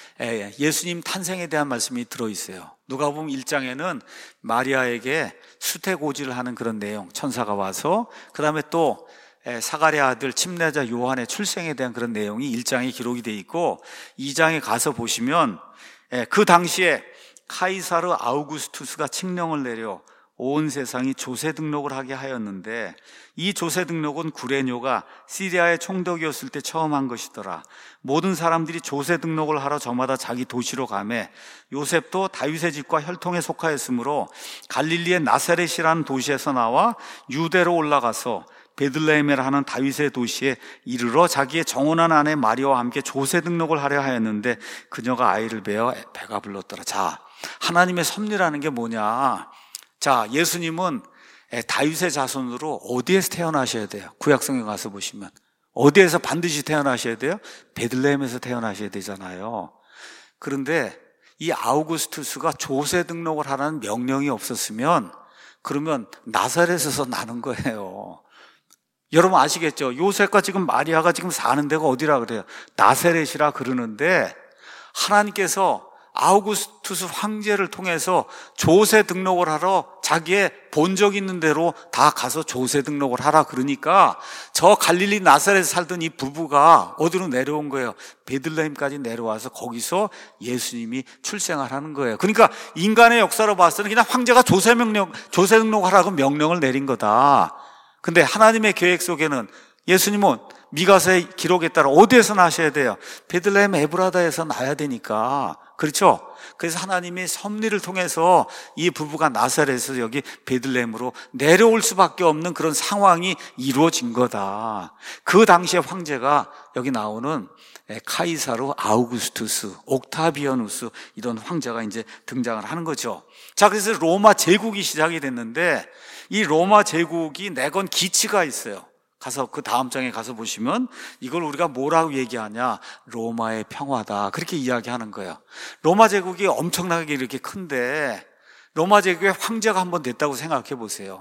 예수님 탄생에 대한 말씀이 들어있어요. 누가복음 1장에는 마리아에게 수태고지를 하는 그런 내용, 천사가 와서, 그 다음에 또 사가랴 아들 침례자 요한의 출생에 대한 그런 내용이 1장에 기록이 되어 있고, 2장에 가서 보시면 그 당시에 카이사르 아우구스투스가 칙령을 내려 온 세상이 조세 등록을 하게 하였는데, 이 조세 등록은 구레뇨가 시리아의 총독이었을 때 처음 한 것이더라. 모든 사람들이 조세 등록을 하러 저마다 자기 도시로 가매, 요셉도 다윗의 집과 혈통에 속하였으므로 갈릴리의 나사렛이라는 도시에서 나와 유대로 올라가서 베들레헴이라 하는 다윗의 도시에 이르러 자기의 정혼한 아내 마리아와 함께 조세 등록을 하려 하였는데, 그녀가 아이를 베어 배가 불렀더라. 자, 하나님의 섭리라는 게 뭐냐? 자, 예수님은 다윗의 자손으로 어디에서 태어나셔야 돼요? 구약성에 가서 보시면 어디에서 반드시 태어나셔야 돼요? 베들레헴에서 태어나셔야 되잖아요. 그런데 이 아우구스투스가 조세 등록을 하라는 명령이 없었으면, 그러면 나사렛에서 나는 거예요. 여러분 아시겠죠? 요셉과 지금 마리아가 지금 사는 데가 어디라 그래요? 나사렛이라 그러는데, 하나님께서 아우구스투스 황제를 통해서 조세 등록을 하러 자기의 본적 있는 대로 다 가서 조세 등록을 하라 그러니까, 저 갈릴리 나사렛에 살던 이 부부가 어디로 내려온 거예요? 베들레헴까지 내려와서 거기서 예수님이 출생을 하는 거예요. 그러니까 인간의 역사로 봤을 때는 그냥 황제가 조세 등록하라고 명령을 내린 거다. 근데 하나님의 계획 속에는 예수님은 미가서의 기록에 따라 어디에서 나셔야 돼요? 베들레헴 에브라다에서 나야 되니까. 그렇죠? 그래서 하나님의 섭리를 통해서 이 부부가 나사렛에서 여기 베들레헴으로 내려올 수밖에 없는 그런 상황이 이루어진 거다. 그 당시에 황제가 여기 나오는 카이사르 아우구스투스, 옥타비아누스 이런 황제가 이제 등장을 하는 거죠. 자, 그래서 로마 제국이 시작이 됐는데, 이 로마 제국이 내건 기치가 있어요. 가서 그 다음 장에 가서 보시면 이걸 우리가 뭐라고 얘기하냐? 로마의 평화다. 그렇게 이야기하는 거예요. 로마 제국이 엄청나게 이렇게 큰데, 로마 제국의 황제가 한번 됐다고 생각해 보세요.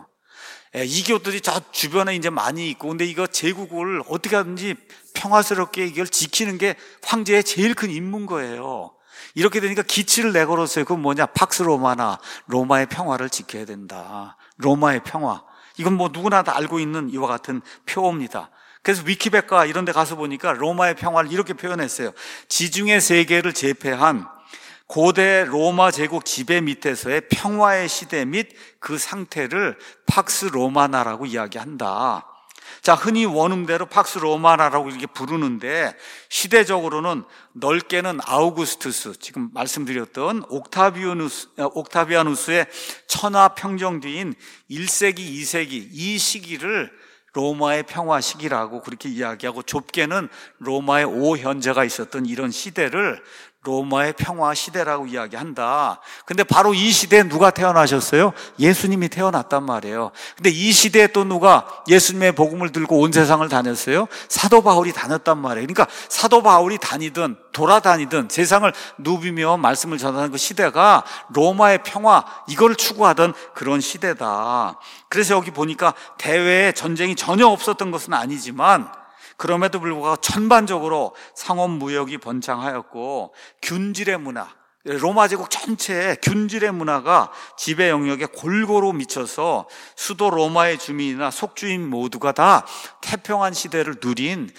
이교들이 저 주변에 이제 많이 있고, 근데 이거 제국을 어떻게 하든지 평화스럽게 이걸 지키는 게 황제의 제일 큰 임무인 거예요. 이렇게 되니까 기치를 내걸었어요. 그건 뭐냐? 팍스 로마나, 로마의 평화를 지켜야 된다. 로마의 평화. 이건 뭐 누구나 다 알고 있는 이와 같은 표어입니다. 그래서 위키백과 이런 데 가서 보니까 로마의 평화를 이렇게 표현했어요. 지중해 세계를 제패한 고대 로마 제국 지배 밑에서의 평화의 시대 및 그 상태를 팍스 로마나라고 이야기한다. 자, 흔히 원음대로 팍스 로마나라고 이렇게 부르는데 시대적으로는 넓게는 아우구스투스, 지금 말씀드렸던 옥타비아누스의 천하 평정기인 1세기, 2세기 이 시기를 로마의 평화 시기라고 그렇게 이야기하고, 좁게는 로마의 5현제가 있었던 이런 시대를 로마의 평화 시대라고 이야기한다. 근데 바로 이 시대에 누가 태어나셨어요? 예수님이 태어났단 말이에요. 근데 이 시대에 또 누가 예수님의 복음을 들고 온 세상을 다녔어요? 사도 바울이 다녔단 말이에요. 그러니까 사도 바울이 다니든 돌아다니든 세상을 누비며 말씀을 전하는 그 시대가 로마의 평화, 이걸 추구하던 그런 시대다. 그래서 여기 보니까 대외에 전쟁이 전혀 없었던 것은 아니지만 그럼에도 불구하고 전반적으로 상업 무역이 번창하였고 균질의 문화, 로마 제국 전체에 균질의 문화가 지배 영역에 골고루 미쳐서 수도 로마의 주민이나 속주인 모두가 다 태평한 시대를 누린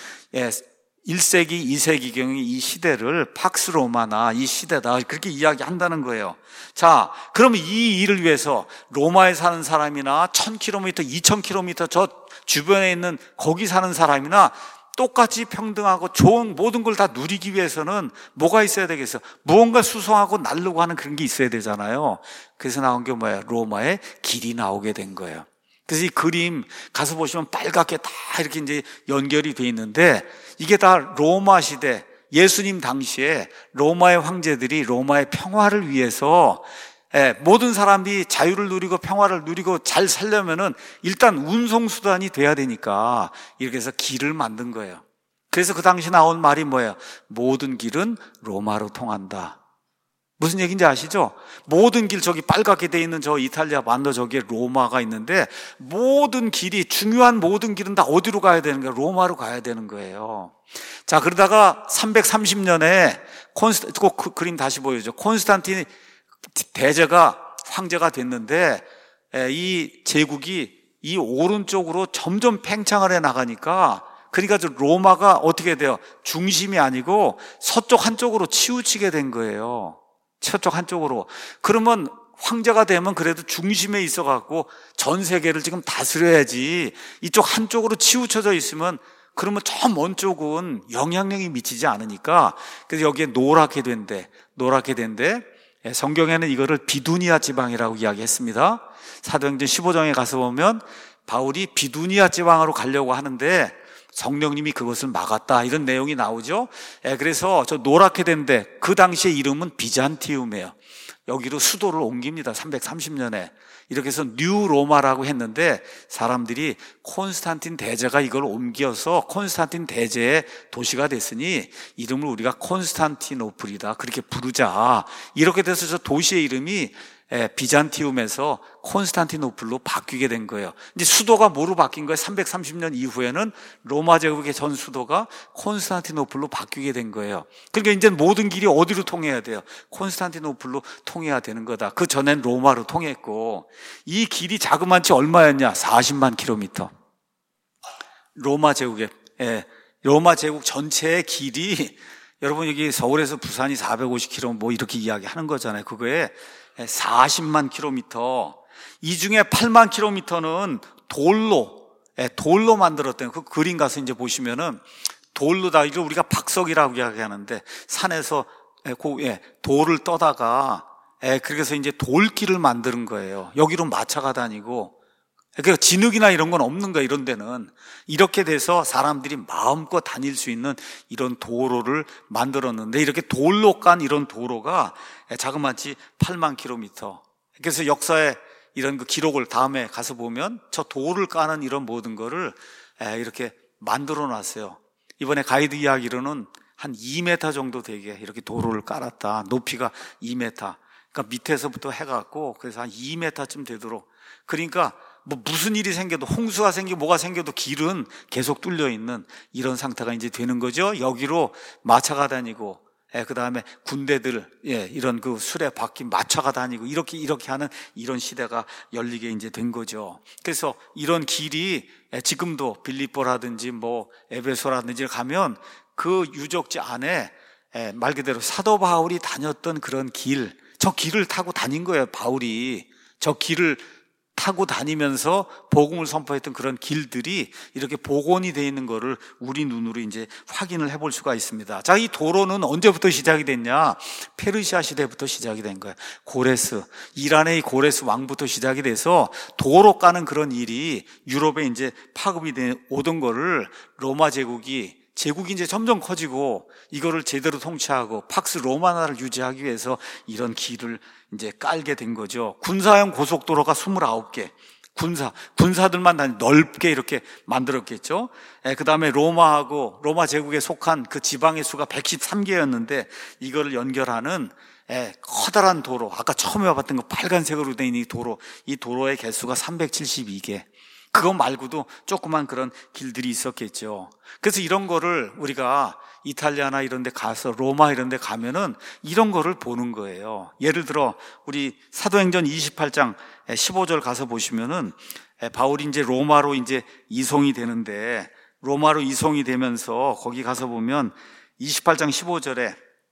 1세기, 2세기경의 이 시대를 팍스 로마나 이 시대다, 그렇게 이야기한다는 거예요. 자, 그러면 이 일을 위해서 로마에 사는 사람이나 1000km, 2000km 저 주변에 있는 거기 사는 사람이나 똑같이 평등하고 좋은 모든 걸 다 누리기 위해서는 뭐가 있어야 되겠어요? 무언가 수성하고 날르고 하는 그런 게 있어야 되잖아요. 그래서 나온 게 뭐예요? 로마의 길이 나오게 된 거예요. 그래서 이 그림 가서 보시면 빨갛게 다 이렇게 이제 연결이 돼 있는데, 이게 다 로마 시대, 예수님 당시에 로마의 황제들이 로마의 평화를 위해서 모든 사람이 자유를 누리고 평화를 누리고 잘 살려면은 일단 운송수단이 돼야 되니까 이렇게 해서 길을 만든 거예요. 그래서 그 당시 나온 말이 뭐예요? 모든 길은 로마로 통한다. 무슨 얘기인지 아시죠? 모든 길, 저기 빨갛게 돼 있는 저 이탈리아 반도 저기에 로마가 있는데 모든 길이, 중요한 모든 길은 다 어디로 가야 되는 거예요? 로마로 가야 되는 거예요. 자, 그러다가 330년에 꼭 그 그림 다시 보여줘. 콘스탄틴 대제가 황제가 됐는데 이 제국이 이 오른쪽으로 점점 팽창을 해 나가니까, 그러니까 로마가 어떻게 돼요? 중심이 아니고 서쪽 한쪽으로 치우치게 된 거예요. 서쪽 한쪽으로. 그러면 황제가 되면 그래도 중심에 있어갖고 전 세계를 지금 다스려야지, 이쪽 한쪽으로 치우쳐져 있으면 그러면 저 먼 쪽은 영향력이 미치지 않으니까, 그래서 여기에 노랗게 된대. 성경에는 이거를 비두니아 지방이라고 이야기했습니다. 사도행전 15장에 가서 보면 바울이 비두니아 지방으로 가려고 하는데 성령님이 그것을 막았다, 이런 내용이 나오죠. 그래서 저 노랗게 된데 그 당시의 이름은 비잔티움이에요. 여기로 수도를 옮깁니다. 330년에. 이렇게 해서 뉴 로마라고 했는데 사람들이 콘스탄틴 대제가 이걸 옮겨서 콘스탄틴 대제의 도시가 됐으니 이름을 우리가 콘스탄티노플이다, 그렇게 부르자. 이렇게 돼서 저 도시의 이름이 비잔티움에서 콘스탄티노플로 바뀌게 된 거예요. 이제 수도가 뭐로 바뀐 거예요? 330년 이후에는 로마 제국의 전 수도가 콘스탄티노플로 바뀌게 된 거예요. 그러니까 이제 모든 길이 어디로 통해야 돼요? 콘스탄티노플로 통해야 되는 거다. 그 전엔 로마로 통했고, 이 길이 자그만치 얼마였냐? 40만 킬로미터. 로마 제국 전체의 길이, 여러분 여기 서울에서 부산이 450km 뭐 이렇게 이야기하는 거잖아요. 그거에 40만 킬로미터. 이 중에 8만 킬로미터는 돌로 만들었대요. 그 그림 가서 이제 보시면은 돌로다, 이거 우리가 박석이라고 이야기하는데 산에서 돌을 떠다가 그래서 이제 돌길을 만드는 거예요. 여기로 마차가 다니고, 그러니까 진흙이나 이런 건 없는 거야, 이런 데는. 이렇게 돼서 사람들이 마음껏 다닐 수 있는 이런 도로를 만들었는데, 이렇게 돌로 깐 이런 도로가 자그마치 8만 킬로미터. 그래서 역사에 이런 그 기록을 다음에 가서 보면 저 돌을 까는 이런 모든 거를 이렇게 만들어 놨어요. 이번에 가이드 이야기로는 한 2m 정도 되게 이렇게 도로를 깔았다. 높이가 2m. 그러니까 밑에서부터 해갖고 그래서 한 2m쯤 되도록. 그러니까 뭐 무슨 일이 생겨도, 홍수가 생기고 뭐가 생겨도 길은 계속 뚫려 있는 이런 상태가 이제 되는 거죠. 여기로 마차가 다니고 그 다음에 군대들, 이런 그 수레 바퀴 맞춰가 다니고 이렇게 하는 이런 시대가 열리게 이제 된 거죠. 그래서 이런 길이 지금도 빌립보라든지 뭐 에베소라든지 가면 그 유적지 안에 말 그대로 사도 바울이 다녔던 그런 길, 저 길을 타고 다닌 거예요. 바울이 저 길을 타고 다니면서 복음을 선포했던 그런 길들이 이렇게 복원이 되어 있는 거를 우리 눈으로 이제 확인을 해볼 수가 있습니다. 자, 이 도로는 언제부터 시작이 됐냐? 페르시아 시대부터 시작이 된 거예요. 고레스, 이란의 고레스 왕부터 시작이 돼서 도로 까는 그런 일이 유럽에 이제 파급이 오던 거를 로마 제국이 이제 점점 커지고 이거를 제대로 통치하고 팍스 로마나를 유지하기 위해서 이런 길을 이제 깔게 된 거죠. 군사용 고속도로가 29개. 군사들만 넓게 이렇게 만들었겠죠. 그 다음에 로마 제국에 속한 그 지방의 수가 113개였는데 이거를 연결하는 커다란 도로, 아까 처음에 와봤던 거 빨간색으로 된 이 도로의 개수가 372개. 그거 말고도 조그만 그런 길들이 있었겠죠. 그래서 이런 거를 우리가 이탈리아나 이런 데 가서 로마 이런 데 가면은 이런 거를 보는 거예요. 예를 들어 우리 사도행전 28장 15절 가서 보시면은 바울이 이제 로마로 이제 이송이 되는데 로마로 이송이 되면서 거기 가서 보면 28장 15절에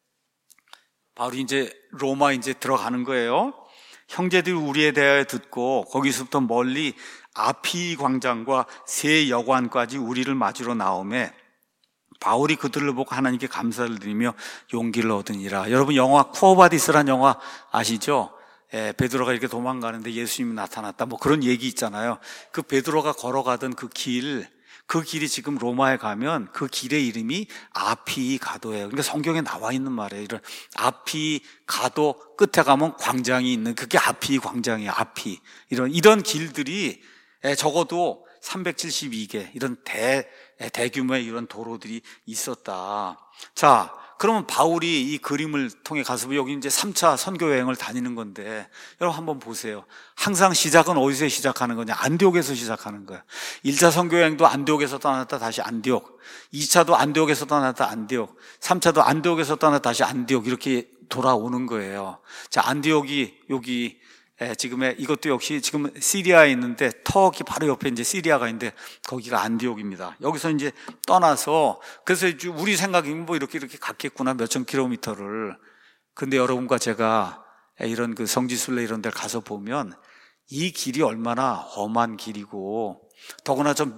바울이 이제 로마 이제 들어가는 거예요. 형제들이 우리에 대하여 듣고 거기서부터 멀리 아피 광장과 새 여관까지 우리를 맞으러 나오매 바울이 그들을 보고 하나님께 감사를 드리며 용기를 얻으니라. 여러분 영화 쿠어바디스라는 영화 아시죠? 베드로가 이렇게 도망가는데 예수님이 나타났다 뭐 그런 얘기 있잖아요. 그 베드로가 걸어가던 그 길이 지금 로마에 가면 그 길의 이름이 아피 가도예요. 그러니까 성경에 나와 있는 말이에요. 이런 아피 가도 끝에 가면 광장이 있는 그게 아피 광장이에요. 아피 이런 길들이 적어도 372개 이런 대규모의 이런 도로들이 있었다. 자, 그러면 바울이 이 그림을 통해 가서 여기 이제 3차 선교 여행을 다니는 건데 여러분 한번 보세요. 항상 시작은 어디서 시작하는 거냐? 안디옥에서 시작하는 거야. 1차 선교 여행도 안디옥에서 떠났다 다시 안디옥, 2차도 안디옥에서 떠났다 안디옥, 3차도 안디옥에서 떠났다 다시 안디옥 이렇게 돌아오는 거예요. 자, 안디옥이 여기 지금의 이것도 역시 지금 시리아에 있는데 터키 바로 옆에 이제 시리아가 있는데 거기가 안디옥입니다. 여기서 이제 떠나서 그래서 우리 생각이 뭐 이렇게 갔겠구나 몇천 킬로미터를. 근데 여러분과 제가 이런 그 성지순례 이런 데를 가서 보면 이 길이 얼마나 험한 길이고 더구나 저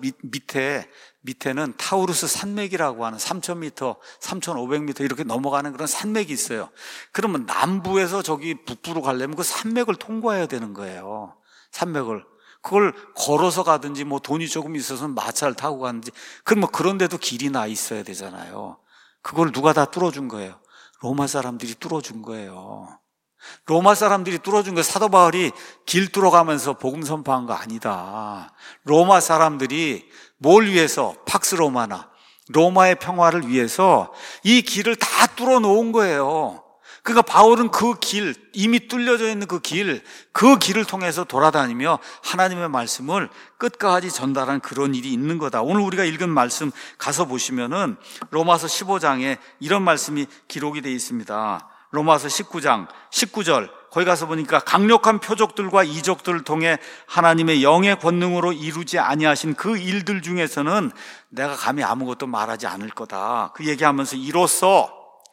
밑에는 타우루스 산맥이라고 하는 3,000m, 3,500m 이렇게 넘어가는 그런 산맥이 있어요. 그러면 남부에서 저기 북부로 가려면 그 산맥을 통과해야 되는 거예요. 산맥을. 그걸 걸어서 가든지 뭐 돈이 조금 있어서 마차를 타고 가든지 그럼 뭐 그런데도 길이 나 있어야 되잖아요. 그걸 누가 다 뚫어준 거예요? 로마 사람들이 뚫어준 거예요. 로마 사람들이 뚫어준 거 사도 바울이 길 뚫어가면서 복음 선포한 거 아니다. 로마 사람들이 뭘 위해서? 팍스 로마나 로마의 평화를 위해서 이 길을 다 뚫어 놓은 거예요. 그러니까 바울은 그 길, 이미 뚫려져 있는 그 길을 통해서 돌아다니며 하나님의 말씀을 끝까지 전달한 그런 일이 있는 거다. 오늘 우리가 읽은 말씀 가서 보시면은 로마서 15장에 이런 말씀이 기록이 되어 있습니다. 로마서 19장 19절 거기 가서 보니까 강력한 표적들과 이적들을 통해 하나님의 영의 권능으로 이루지 아니하신 그 일들 중에서는 내가 감히 아무것도 말하지 않을 거다. 그 얘기하면서 이로써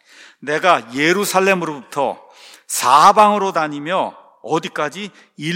내가 예루살렘으로부터 사방으로 다니며 어디까지?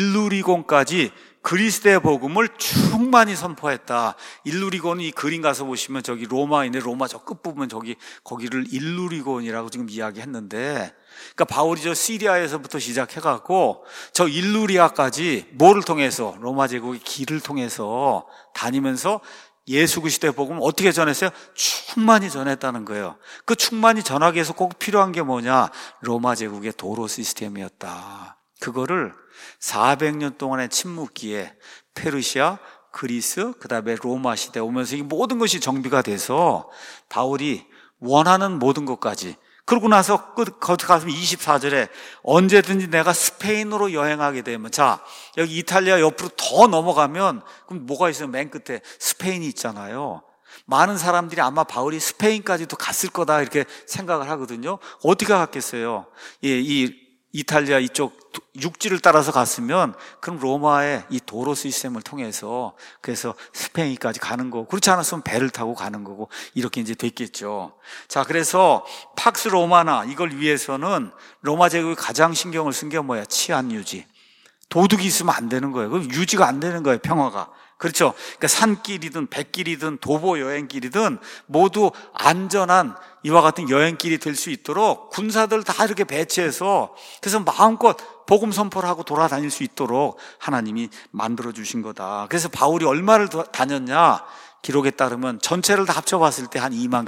일루리곤까지 그리스도의 복음을 충만히 선포했다. 일루리곤이 이 그림 가서 보시면 저기 로마인데 로마 저 끝부분 거기를 일루리곤이라고 지금 이야기했는데 그러니까 바울이 저 시리아에서부터 시작해갖고 저 일루리아까지 뭐를 통해서 로마 제국의 길을 통해서 다니면서 예수 그리스도의 복음을 어떻게 전했어요? 충만히 전했다는 거예요. 그 충만히 전하기 위해서 꼭 필요한 게 뭐냐? 로마 제국의 도로 시스템이었다. 그거를 400년 동안의 침묵기에 페르시아, 그리스, 그 다음에 로마 시대 오면서 이 모든 것이 정비가 돼서 바울이 원하는 모든 것까지 그러고 나서 거기 가서 24절에 언제든지 내가 스페인으로 여행하게 되면 자 여기 이탈리아 옆으로 더 넘어가면 그럼 뭐가 있어요? 맨 끝에 스페인이 있잖아요. 많은 사람들이 아마 바울이 스페인까지도 갔을 거다 이렇게 생각을 하거든요. 어디가 갔겠어요? 예, 이 이탈리아 이쪽 육지를 따라서 갔으면 그럼 로마의 이 도로 시스템을 통해서 그래서 스페인까지 가는 거고, 그렇지 않았으면 배를 타고 가는 거고, 이렇게 이제 됐겠죠. 자, 그래서 팍스 로마나 이걸 위해서는 로마 제국이 가장 신경을 쓴 게 뭐야? 치안 유지. 도둑이 있으면 안 되는 거예요. 그럼 유지가 안 되는 거예요, 평화가. 그렇죠. 그러니까 산길이든 백길이든 도보 여행길이든 모두 안전한 이와 같은 여행길이 될 수 있도록 군사들 다 이렇게 배치해서, 그래서 마음껏 복음 선포를 하고 돌아다닐 수 있도록 하나님이 만들어 주신 거다. 그래서 바울이 얼마를 다녔냐? 기록에 따르면 전체를 다 합쳐봤을 때 한 2만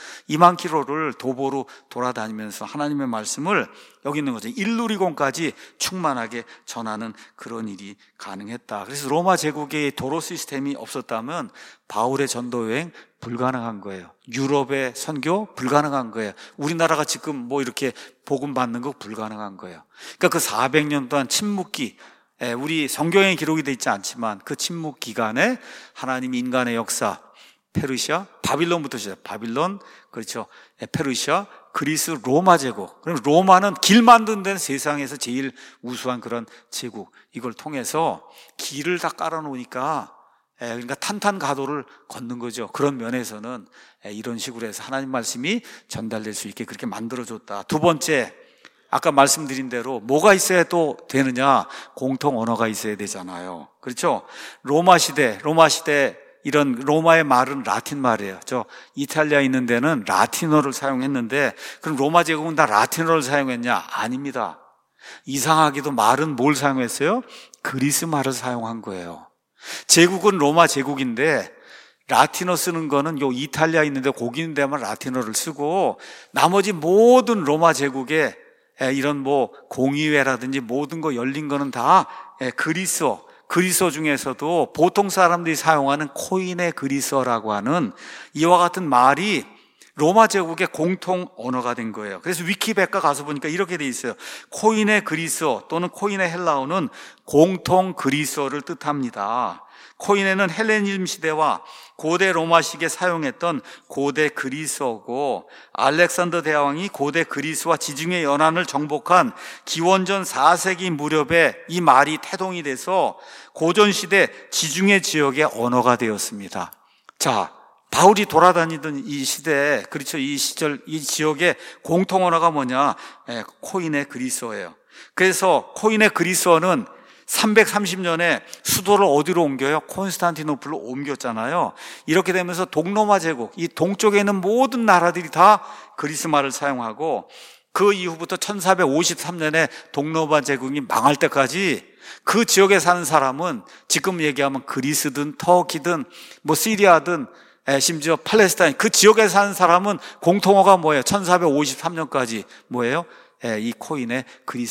킬로를 도보로 돌아다니면서 하나님의 말씀을, 여기 있는 거죠, 일루리곤까지 충만하게 전하는 그런 일이 가능했다. 그래서 로마 제국의 도로 시스템이 없었다면 바울의 전도 여행 불가능한 거예요. 유럽의 선교 불가능한 거예요. 우리나라가 지금 뭐 이렇게 복음 받는 거 불가능한 거예요. 그러니까 그 400년 동안 침묵기, 우리 성경에 기록이 되어 있지 않지만 그 침묵 기간에 하나님이 인간의 역사, 페르시아, 바빌론부터 시작, 바빌론, 그렇죠, 페르시아, 그리스, 로마 제국. 그럼 로마는 길 만드는 데는 세상에서 제일 우수한 그런 제국, 이걸 통해서 길을 다 깔아놓으니까, 그러니까 탄탄가도를 걷는 거죠. 그런 면에서는 이런 식으로 해서 하나님 말씀이 전달될 수 있게 그렇게 만들어줬다. 두 번째, 아까 말씀드린 대로 뭐가 있어야 또 되느냐? 공통 언어가 있어야 되잖아요. 그렇죠? 로마 시대 이런 로마의 말은 라틴 말이에요. 저 이탈리아에 있는 데는 라틴어를 사용했는데, 그럼 로마 제국은 다 라틴어를 사용했냐? 아닙니다. 이상하게도 말은 뭘 사용했어요? 그리스 말을 사용한 거예요. 제국은 로마 제국인데 라틴어 쓰는 거는 요 이탈리아에 있는데 거기 있는 데만 라틴어를 쓰고, 나머지 모든 로마 제국에 이런 뭐 공의회라든지 모든 거 열린 거는 다 그리스어 중에서도 보통 사람들이 사용하는 코인의 그리스어라고 하는 이와 같은 말이 로마 제국의 공통 언어가 된 거예요. 그래서 위키백과 가서 보니까 이렇게 돼 있어요. 코인의 그리스어 또는 코인의 헬라어는 공통 그리스어를 뜻합니다. 코인에는 헬레니즘 시대와 고대 로마식에 사용했던 고대 그리스어고, 알렉산더 대왕이 고대 그리스와 지중해 연안을 정복한 기원전 4세기 무렵에 이 말이 태동이 돼서 고전시대 지중해 지역의 언어가 되었습니다. 자, 바울이 돌아다니던 이 시대에, 그렇죠, 이 시절 이 지역의 공통 언어가 뭐냐? 코인의 그리스어예요. 그래서 코인의 그리스어는 330년에 수도를 어디로 옮겨요? 콘스탄티노플로 옮겼잖아요. 이렇게 되면서 동로마 제국, 이 동쪽에 있는 모든 나라들이 다 그리스 말을 사용하고, 그 이후부터 1453년에 동로마 제국이 망할 때까지 그 지역에 사는 사람은 지금 얘기하면 그리스든 터키든 뭐 시리아든 심지어 팔레스타인, 그 지역에 사는 사람은 공통어가 뭐예요? 1453년까지 뭐예요? 이 코인의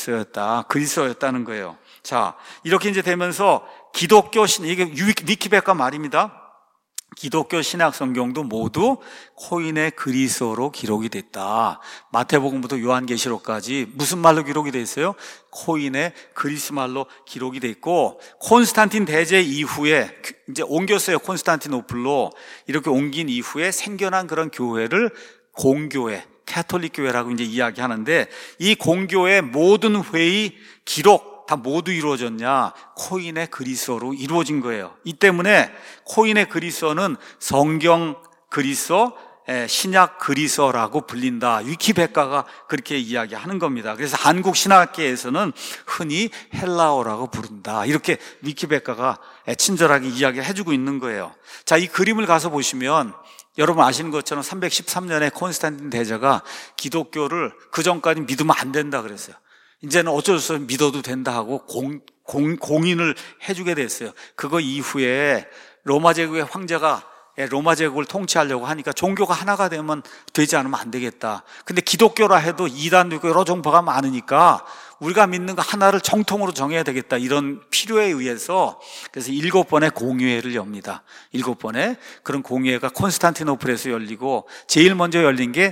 그리스어였다는 거예요. 자, 이렇게 이제 되면서 기독교 이게 위키백과 말입니다. 기독교 신약 성경도 모두 코인의 그리스어로 기록이 됐다. 마태복음부터 요한계시록까지 무슨 말로 기록이 돼 있어요? 코인의 그리스 말로 기록이 돼 있고, 콘스탄틴 대제 이후에 이제 옮겼어요. 콘스탄티노플로 이렇게 옮긴 이후에 생겨난 그런 교회를 공교회, 캐톨릭 교회라고 이제 이야기하는데, 이 공교회 모든 회의 기록 다 모두 이루어졌냐? 코인의 그리스어로 이루어진 거예요. 이 때문에 코인의 그리스어는 성경 그리스어, 신약 그리스어라고 불린다. 위키백과가 그렇게 이야기하는 겁니다. 그래서 한국 신학계에서는 흔히 헬라어라고 부른다. 이렇게 위키백과가 친절하게 이야기를 해주고 있는 거예요. 자, 이 그림을 가서 보시면 여러분 아시는 것처럼 313년에 콘스탄틴 대제가 기독교를 그 전까지 믿으면 안 된다 그랬어요. 이제는 어쩔 수 없이 믿어도 된다 하고 공인을 해주게 됐어요. 그거 이후에 로마 제국의 황제가 로마 제국을 통치하려고 하니까 종교가 하나가 되지 않으면 안 되겠다. 근데 기독교라 해도 이단도 있고 여러 종파가 많으니까 우리가 믿는 거 하나를 정통으로 정해야 되겠다. 이런 필요에 의해서 그래서 7번의 공의회를 엽니다. 7번의 그런 공의회가 콘스탄티노플에서 열리고, 제일 먼저 열린 게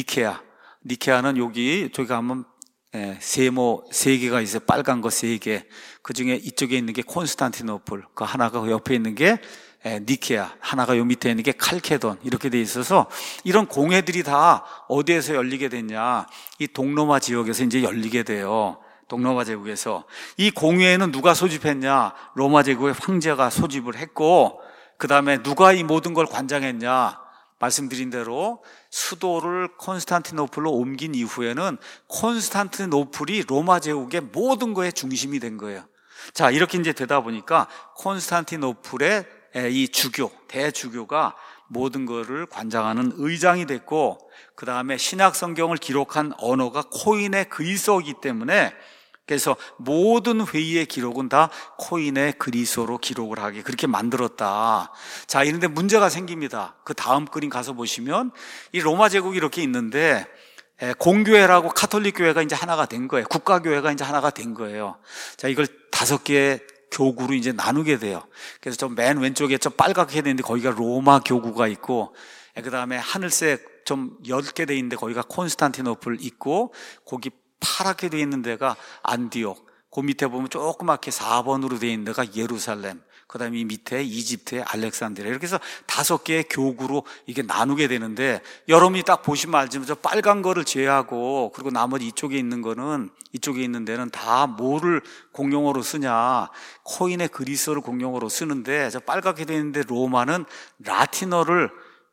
니케아는 저기 가면 세모 3개가 있어요. 빨간 거 3개. 그 중에 이쪽에 있는 게 콘스탄티노플, 그 하나가 그 옆에 있는 게 니케아, 하나가 요 밑에 있는 게 칼케돈 이렇게 돼 있어서 이런 공회들이 다 어디에서 열리게 됐냐? 이 동로마 지역에서 이제 열리게 돼요. 동로마 제국에서. 이 공회에는 누가 소집했냐? 로마 제국의 황제가 소집을 했고, 그 다음에 누가 이 모든 걸 관장했냐? 말씀드린 대로 수도를 콘스탄티노플로 옮긴 이후에는 콘스탄티노플이 로마 제국의 모든 거의 중심이 된 거예요. 자, 이렇게 이제 되다 보니까 콘스탄티노플의 이 주교, 대주교가 모든 것을 관장하는 의장이 됐고, 그 다음에 신약 성경을 기록한 언어가 코인의 그리스어이기 때문에, 그래서 모든 회의의 기록은 다 코인의 그리스어로 기록을 하게 그렇게 만들었다. 자, 이런데 문제가 생깁니다. 그 다음 그림 가서 보시면 이 로마 제국이 이렇게 있는데 공교회라고 카톨릭 교회가 이제 하나가 된 거예요. 국가교회가 이제 하나가 된 거예요. 자, 이걸 5개의 교구로 이제 나누게 돼요. 그래서 저 맨 왼쪽에 저 빨갛게 돼 있는데 거기가 로마 교구가 있고, 그 다음에 하늘색 좀 10개 돼 있는데 거기가 콘스탄티노플 있고, 거기 파랗게 돼 있는 데가 안디옥, 그 밑에 보면 조그맣게 4번으로 돼 있는 데가 예루살렘, 그 다음에 이 밑에 이집트의 알렉산드리아, 이렇게 해서 5개의 교구로 이게 나누게 되는데, 여러분이 딱 보시면 알지만 저 빨간 거를 제외하고 그리고 나머지 이쪽에 있는 거는, 이쪽에 있는 데는 다 뭐를 공용어로 쓰냐? 코인의 그리스어를 공용어로 쓰는데, 저 빨갛게 돼 있는데 로마는 라틴어를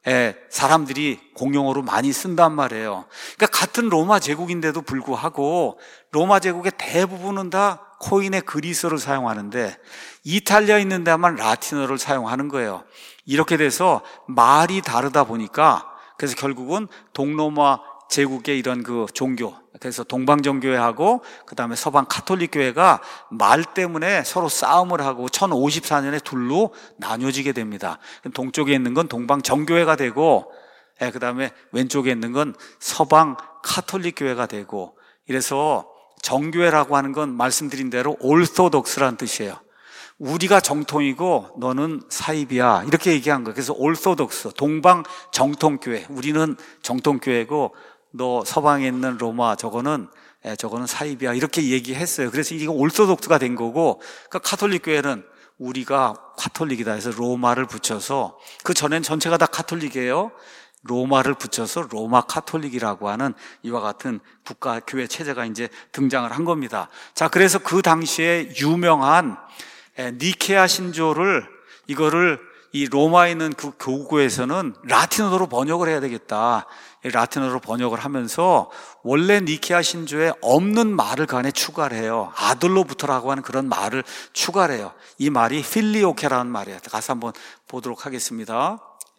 사람들이 공용어로 많이 쓴단 말이에요. 그러니까 같은 로마 제국인데도 불구하고 로마 제국의 대부분은 다 코인의 그리스어를 사용하는데 이탈리아에 있는 데만 라틴어를 사용하는 거예요. 이렇게 돼서 말이 다르다 보니까, 그래서 결국은 동로마 제국의 이런 그 종교, 그래서 동방정교회하고 그 다음에 서방 카톨릭 교회가 말 때문에 서로 싸움을 하고 1054년에 둘로 나뉘어지게 됩니다. 동쪽에 있는 건 동방정교회가 되고, 그 다음에 왼쪽에 있는 건 서방 카톨릭 교회가 되고, 이래서 정교회라고 하는 건 말씀드린 대로 올소독스라는 뜻이에요. 우리가 정통이고 너는 사입이야, 이렇게 얘기한 거예요. 그래서 올소독스, 동방 정통교회, 우리는 정통교회고 너 서방에 있는 로마 저거는 사입이야, 이렇게 얘기했어요. 그래서 이게 올소독스가 된 거고, 그러니까 카톨릭 교회는 우리가 카톨릭이다 해서 로마를 붙여서, 그 전엔 전체가 다 카톨릭이에요. 로마를 붙여서 로마 카톨릭이라고 하는 이와 같은 국가 교회 체제가 이제 등장을 한 겁니다. 자, 그래서 그 당시에 유명한 니케아 신조를, 이거를 이 로마에 있는 그 교구에서는 라틴어로 번역을 해야 되겠다. 라틴어로 번역을 하면서 원래 니케아 신조에 없는 말을 그 안에 추가를 해요. 아들로부터라고 하는 그런 말을 추가를 해요. 이 말이 필리오케라는 말이에요. 가서 한번 보도록 하겠습니다.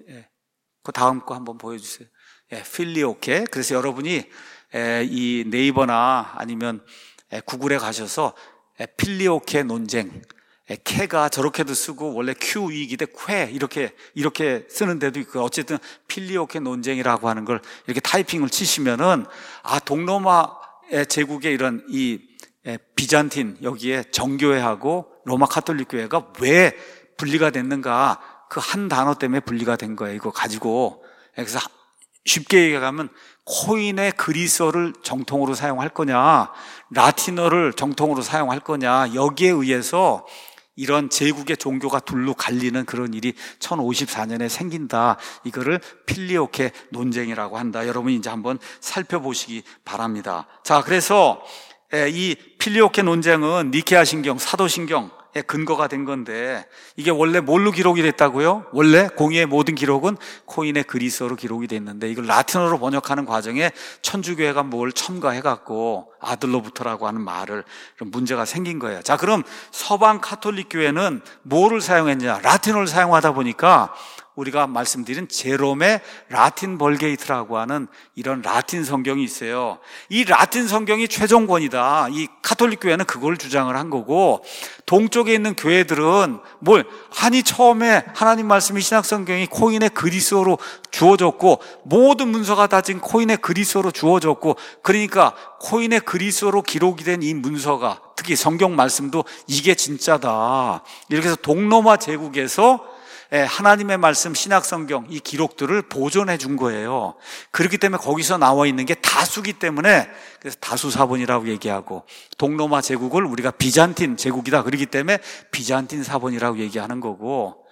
그 다음 거 한번 보여주세요. 필리오케. 그래서 여러분이 이 네이버나 아니면 구글에 가셔서 필리오케 논쟁, 캐가 저렇게도 쓰고 원래 QE이기대 쾌 이렇게 쓰는 데도 있고, 어쨌든 필리오케 논쟁이라고 하는 걸 이렇게 타이핑을 치시면은 동로마 제국의 이런 이 비잔틴, 여기에 정교회하고 로마 카톨릭 교회가 왜 분리가 됐는가, 그 한 단어 때문에 분리가 된 거예요. 이거 가지고. 그래서 쉽게 얘기하면 코인의 그리스어를 정통으로 사용할 거냐, 라틴어를 정통으로 사용할 거냐, 여기에 의해서 이런 제국의 종교가 둘로 갈리는 그런 일이 1054년에 생긴다. 이거를 필리오케 논쟁이라고 한다. 여러분이 이제 한번 살펴보시기 바랍니다. 자, 그래서 이 필리오케 논쟁은 니케아 신경, 사도신경의 근거가 된 건데, 이게 원래 뭘로 기록이 됐다고요? 원래 공의의 모든 기록은 코인의 그리스어로 기록이 됐는데, 이걸 라틴어로 번역하는 과정에 천주교회가 뭘 첨가해갖고 아들로부터라고 하는 말을, 문제가 생긴 거예요. 자, 그럼 서방 카톨릭 교회는 뭐를 사용했냐? 라틴어를 사용하다 보니까 우리가 말씀드린 제롬의 라틴 벌게이트라고 하는 이런 라틴 성경이 있어요. 이 라틴 성경이 최종권이다. 이 카톨릭 교회는 그걸 주장을 한 거고, 동쪽에 있는 교회들은 아니 처음에 하나님 말씀이 신약 성경이 코인의 그리스어로 주어졌고 모든 문서가 다 지금 코인의 그리스어로 주어졌고, 그러니까 코인의 그리스어로 기록이 된 이 문서가, 특히 성경 말씀도 이게 진짜다. 이렇게 해서 동로마 제국에서 하나님의 말씀, 신약 성경 이 기록들을 보존해 준 거예요. 그렇기 때문에 거기서 나와 있는 게 다수기 때문에, 그래서 다수사본이라고 얘기하고, 동로마 제국을 우리가 비잔틴 제국이다 그러기 때문에 비잔틴 사본이라고 얘기하는 거고,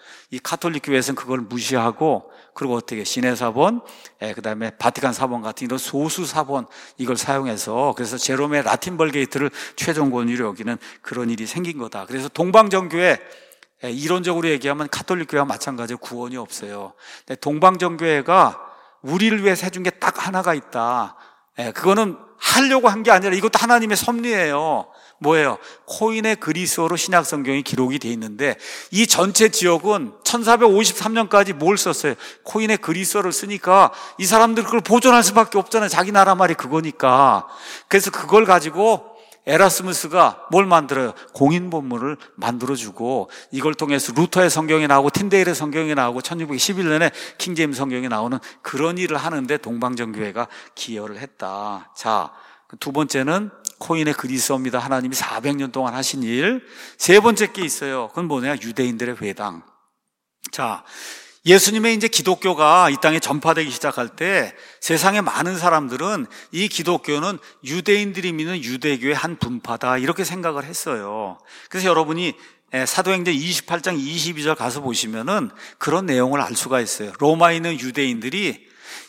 이 가톨릭 교회에서는 그걸 무시하고, 그리고 어떻게 시내 사본, 그다음에 바티칸 사본 같은 이런 소수 사본 이걸 사용해서, 그래서 제롬의 라틴 벌게이트를 최종 권위로 여기는 그런 일이 생긴 거다. 그래서 동방정교회, 이론적으로 얘기하면 가톨릭 교회와 마찬가지로 구원이 없어요. 동방정교회가 우리를 위해서 해준 게 딱 하나가 있다. 그거는 하려고 한 게 아니라 이것도 하나님의 섭리예요. 뭐예요? 코인의 그리스어로 신약 성경이 기록이 돼 있는데, 이 전체 지역은 1453년까지 뭘 썼어요? 코인의 그리스어를 쓰니까 이 사람들 그걸 보존할 수밖에 없잖아요. 자기 나라 말이 그거니까. 그래서 그걸 가지고 에라스무스가 뭘 만들어요? 공인본문을 만들어주고, 이걸 통해서 루터의 성경이 나오고 틴데일의 성경이 나오고 1611년에 킹제임스 성경이 나오는 그런 일을 하는데 동방정교회가 기여를 했다. 자, 두 번째는 코인의 그리스어입니다. 하나님이 400년 동안 하신 일. 세 번째 게 있어요. 그건 뭐냐? 유대인들의 회당. 자, 예수님의 이제 기독교가 이 땅에 전파되기 시작할 때 세상의 많은 사람들은 이 기독교는 유대인들이 믿는 유대교의 한 분파다, 이렇게 생각을 했어요. 그래서 여러분이 사도행전 28장 22절 가서 보시면은 그런 내용을 알 수가 있어요. 로마에 있는 유대인들이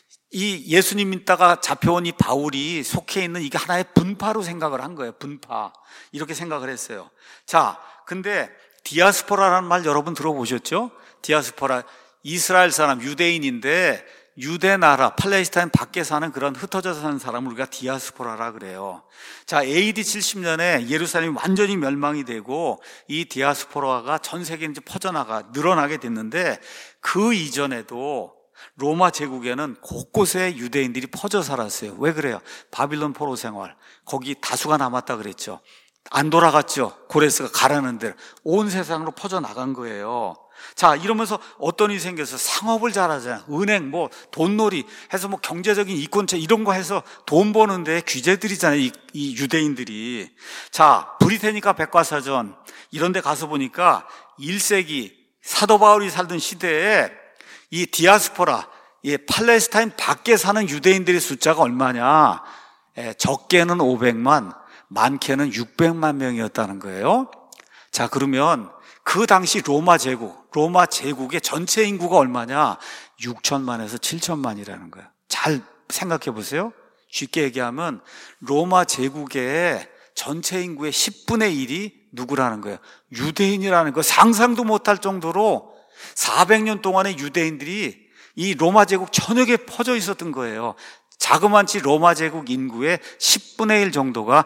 이 예수님 믿다가 잡혀온 이 바울이 속해 있는 이게 하나의 분파로 생각을 한 거예요. 분파. 이렇게 생각을 했어요. 자, 근데 디아스포라라는 말 여러분 들어보셨죠? 디아스포라, 이스라엘 사람, 유대인인데 유대 나라, 팔레스타인 밖에 사는 그런 흩어져 사는 사람을 우리가 디아스포라라 그래요. 자, AD 70년에 예루살렘이 완전히 멸망이 되고 이 디아스포라가 전 세계에 이제 늘어나게 됐는데, 그 이전에도 로마 제국에는 곳곳에 유대인들이 퍼져 살았어요. 왜 그래요? 바빌론 포로 생활, 거기 다수가 남았다 그랬죠. 안 돌아갔죠. 고레스가 가라는 데를. 온 세상으로 퍼져 나간 거예요. 자, 이러면서 어떤 일이 생겨서 상업을 잘하잖아요. 은행, 돈놀이 해서 경제적인 이권체 이런 거 해서 돈 버는데 귀재들이잖아요. 이 유대인들이. 자, 브리테니카 백과사전 이런 데 가서 보니까 1세기 사도 바울이 살던 시대에 이 디아스포라, 이 팔레스타인 밖에 사는 유대인들의 숫자가 얼마냐? 적게는 500만, 많게는 600만 명이었다는 거예요. 자, 그러면 그 당시 로마 제국의 전체 인구가 얼마냐? 6천만에서 7천만이라는 거예요. 잘 생각해 보세요. 쉽게 얘기하면 로마 제국의 전체 인구의 10분의 1이 누구라는 거예요? 유대인이라는 거. 상상도 못할 정도로 400년 동안의 유대인들이 이 로마 제국 전역에 퍼져 있었던 거예요. 자그마치 로마 제국 인구의 10분의 1 정도가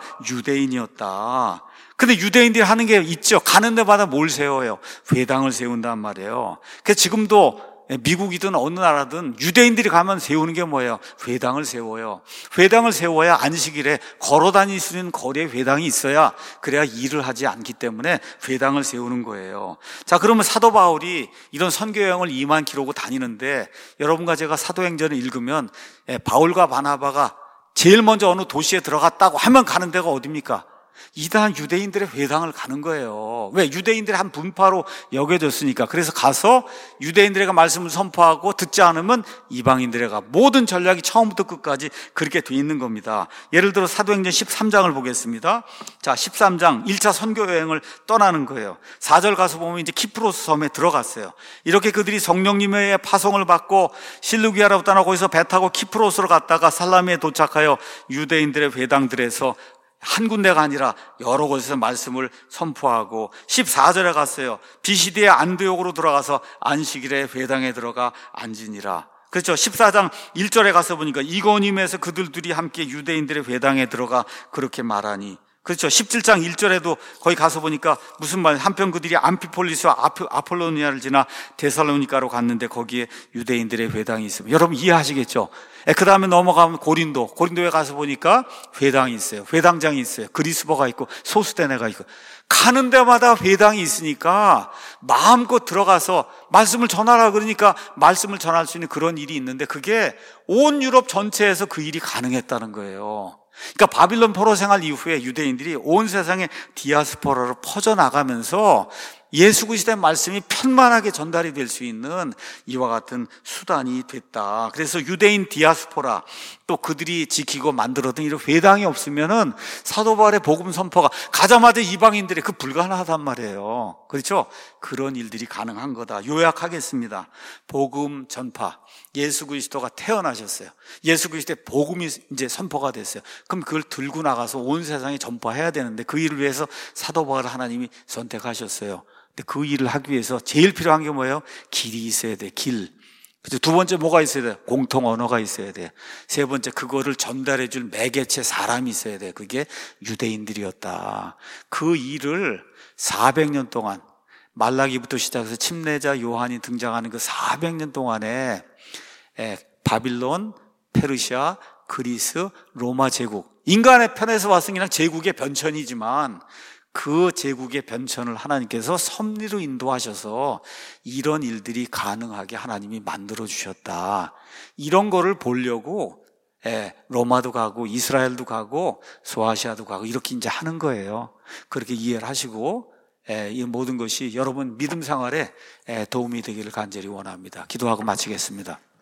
유대인이었다. 근데 유대인들이 하는 게 있죠. 가는 데마다 뭘 세워요? 회당을 세운단 말이에요. 그래서 지금도 미국이든 어느 나라든 유대인들이 가면 세우는 게 뭐예요? 회당을 세워요. 회당을 세워야 안식일에 걸어 다닐 수 있는 거리에 회당이 있어야, 그래야 일을 하지 않기 때문에 회당을 세우는 거예요. 자, 그러면 사도 바울이 이런 선교 여행을 2만 킬로고 다니는데, 여러분과 제가 사도행전을 읽으면 바울과 바나바가 제일 먼저 어느 도시에 들어갔다고 하면 가는 데가 어디입니까? 이단 유대인들의 회당을 가는 거예요. 왜? 유대인들의 한 분파로 여겨졌으니까. 그래서 가서 유대인들에게 말씀을 선포하고, 듣지 않으면 이방인들에게, 모든 전략이 처음부터 끝까지 그렇게 돼 있는 겁니다. 예를 들어 사도행전 13장을 보겠습니다. 자, 13장 1차 선교 여행을 떠나는 거예요. 4절 가서 보면 이제 키프로스 섬에 들어갔어요. 이렇게 그들이 성령님의 파송을 받고 실루기아로 떠나 거기서 배 타고 키프로스로 갔다가 살라미에 도착하여 유대인들의 회당들에서 한 군데가 아니라 여러 곳에서 말씀을 선포하고, 14절에 갔어요. 비시디의 안디옥으로 들어가서 안식일에 회당에 들어가 앉으니라. 그렇죠. 14장 1절에 가서 보니까 이고님에서 그들 둘이 함께 유대인들의 회당에 들어가 그렇게 말하니. 그렇죠. 17장 1절에도 거기 가서 보니까 무슨 말, 한편 그들이 암피폴리스와 아폴로니아를 지나 데살로니가로 갔는데 거기에 유대인들의 회당이 있습니다. 여러분 이해하시겠죠? 그 다음에 넘어가면 고린도에 가서 보니까 회당이 있어요. 회당장이 있어요. 그리스도가 있고 소스데네가 있고. 가는 데마다 회당이 있으니까 마음껏 들어가서 말씀을 전하라 그러니까 말씀을 전할 수 있는 그런 일이 있는데, 그게 온 유럽 전체에서 그 일이 가능했다는 거예요. 그러니까 바빌론 포로 생활 이후에 유대인들이 온 세상에 디아스포라로 퍼져나가면서 예수 그리스도의 말씀이 편만하게 전달이 될 수 있는 이와 같은 수단이 됐다. 그래서 유대인 디아스포라, 또 그들이 지키고 만들었던 이런 회당이 없으면은 사도 바울의 복음 선포가 가자마자 이방인들의 그 불가능하단 말이에요. 그렇죠? 그런 일들이 가능한 거다. 요약하겠습니다. 복음 전파. 예수 그리스도가 태어나셨어요. 예수 그리스도의 복음이 이제 선포가 됐어요. 그럼 그걸 들고 나가서 온 세상에 전파해야 되는데 그 일을 위해서 사도 바울을 하나님이 선택하셨어요. 근데 그 일을 하기 위해서 제일 필요한 게 뭐예요? 길이 있어야 돼. 길. 그죠? 두 번째 뭐가 있어야 돼? 공통 언어가 있어야 돼. 세 번째 그거를 전달해 줄 매개체 사람이 있어야 돼. 그게 유대인들이었다. 그 일을 400년 동안, 말라기부터 시작해서 침례자 요한이 등장하는 그 400년 동안에 바빌론, 페르시아, 그리스, 로마 제국, 인간의 편에서 봤으면 그냥 제국의 변천이지만 그 제국의 변천을 하나님께서 섭리로 인도하셔서 이런 일들이 가능하게 하나님이 만들어 주셨다. 이런 거를 보려고 로마도 가고 이스라엘도 가고 소아시아도 가고 이렇게 이제 하는 거예요. 그렇게 이해를 하시고 이 모든 것이 여러분 믿음 생활에 도움이 되기를 간절히 원합니다. 기도하고 마치겠습니다.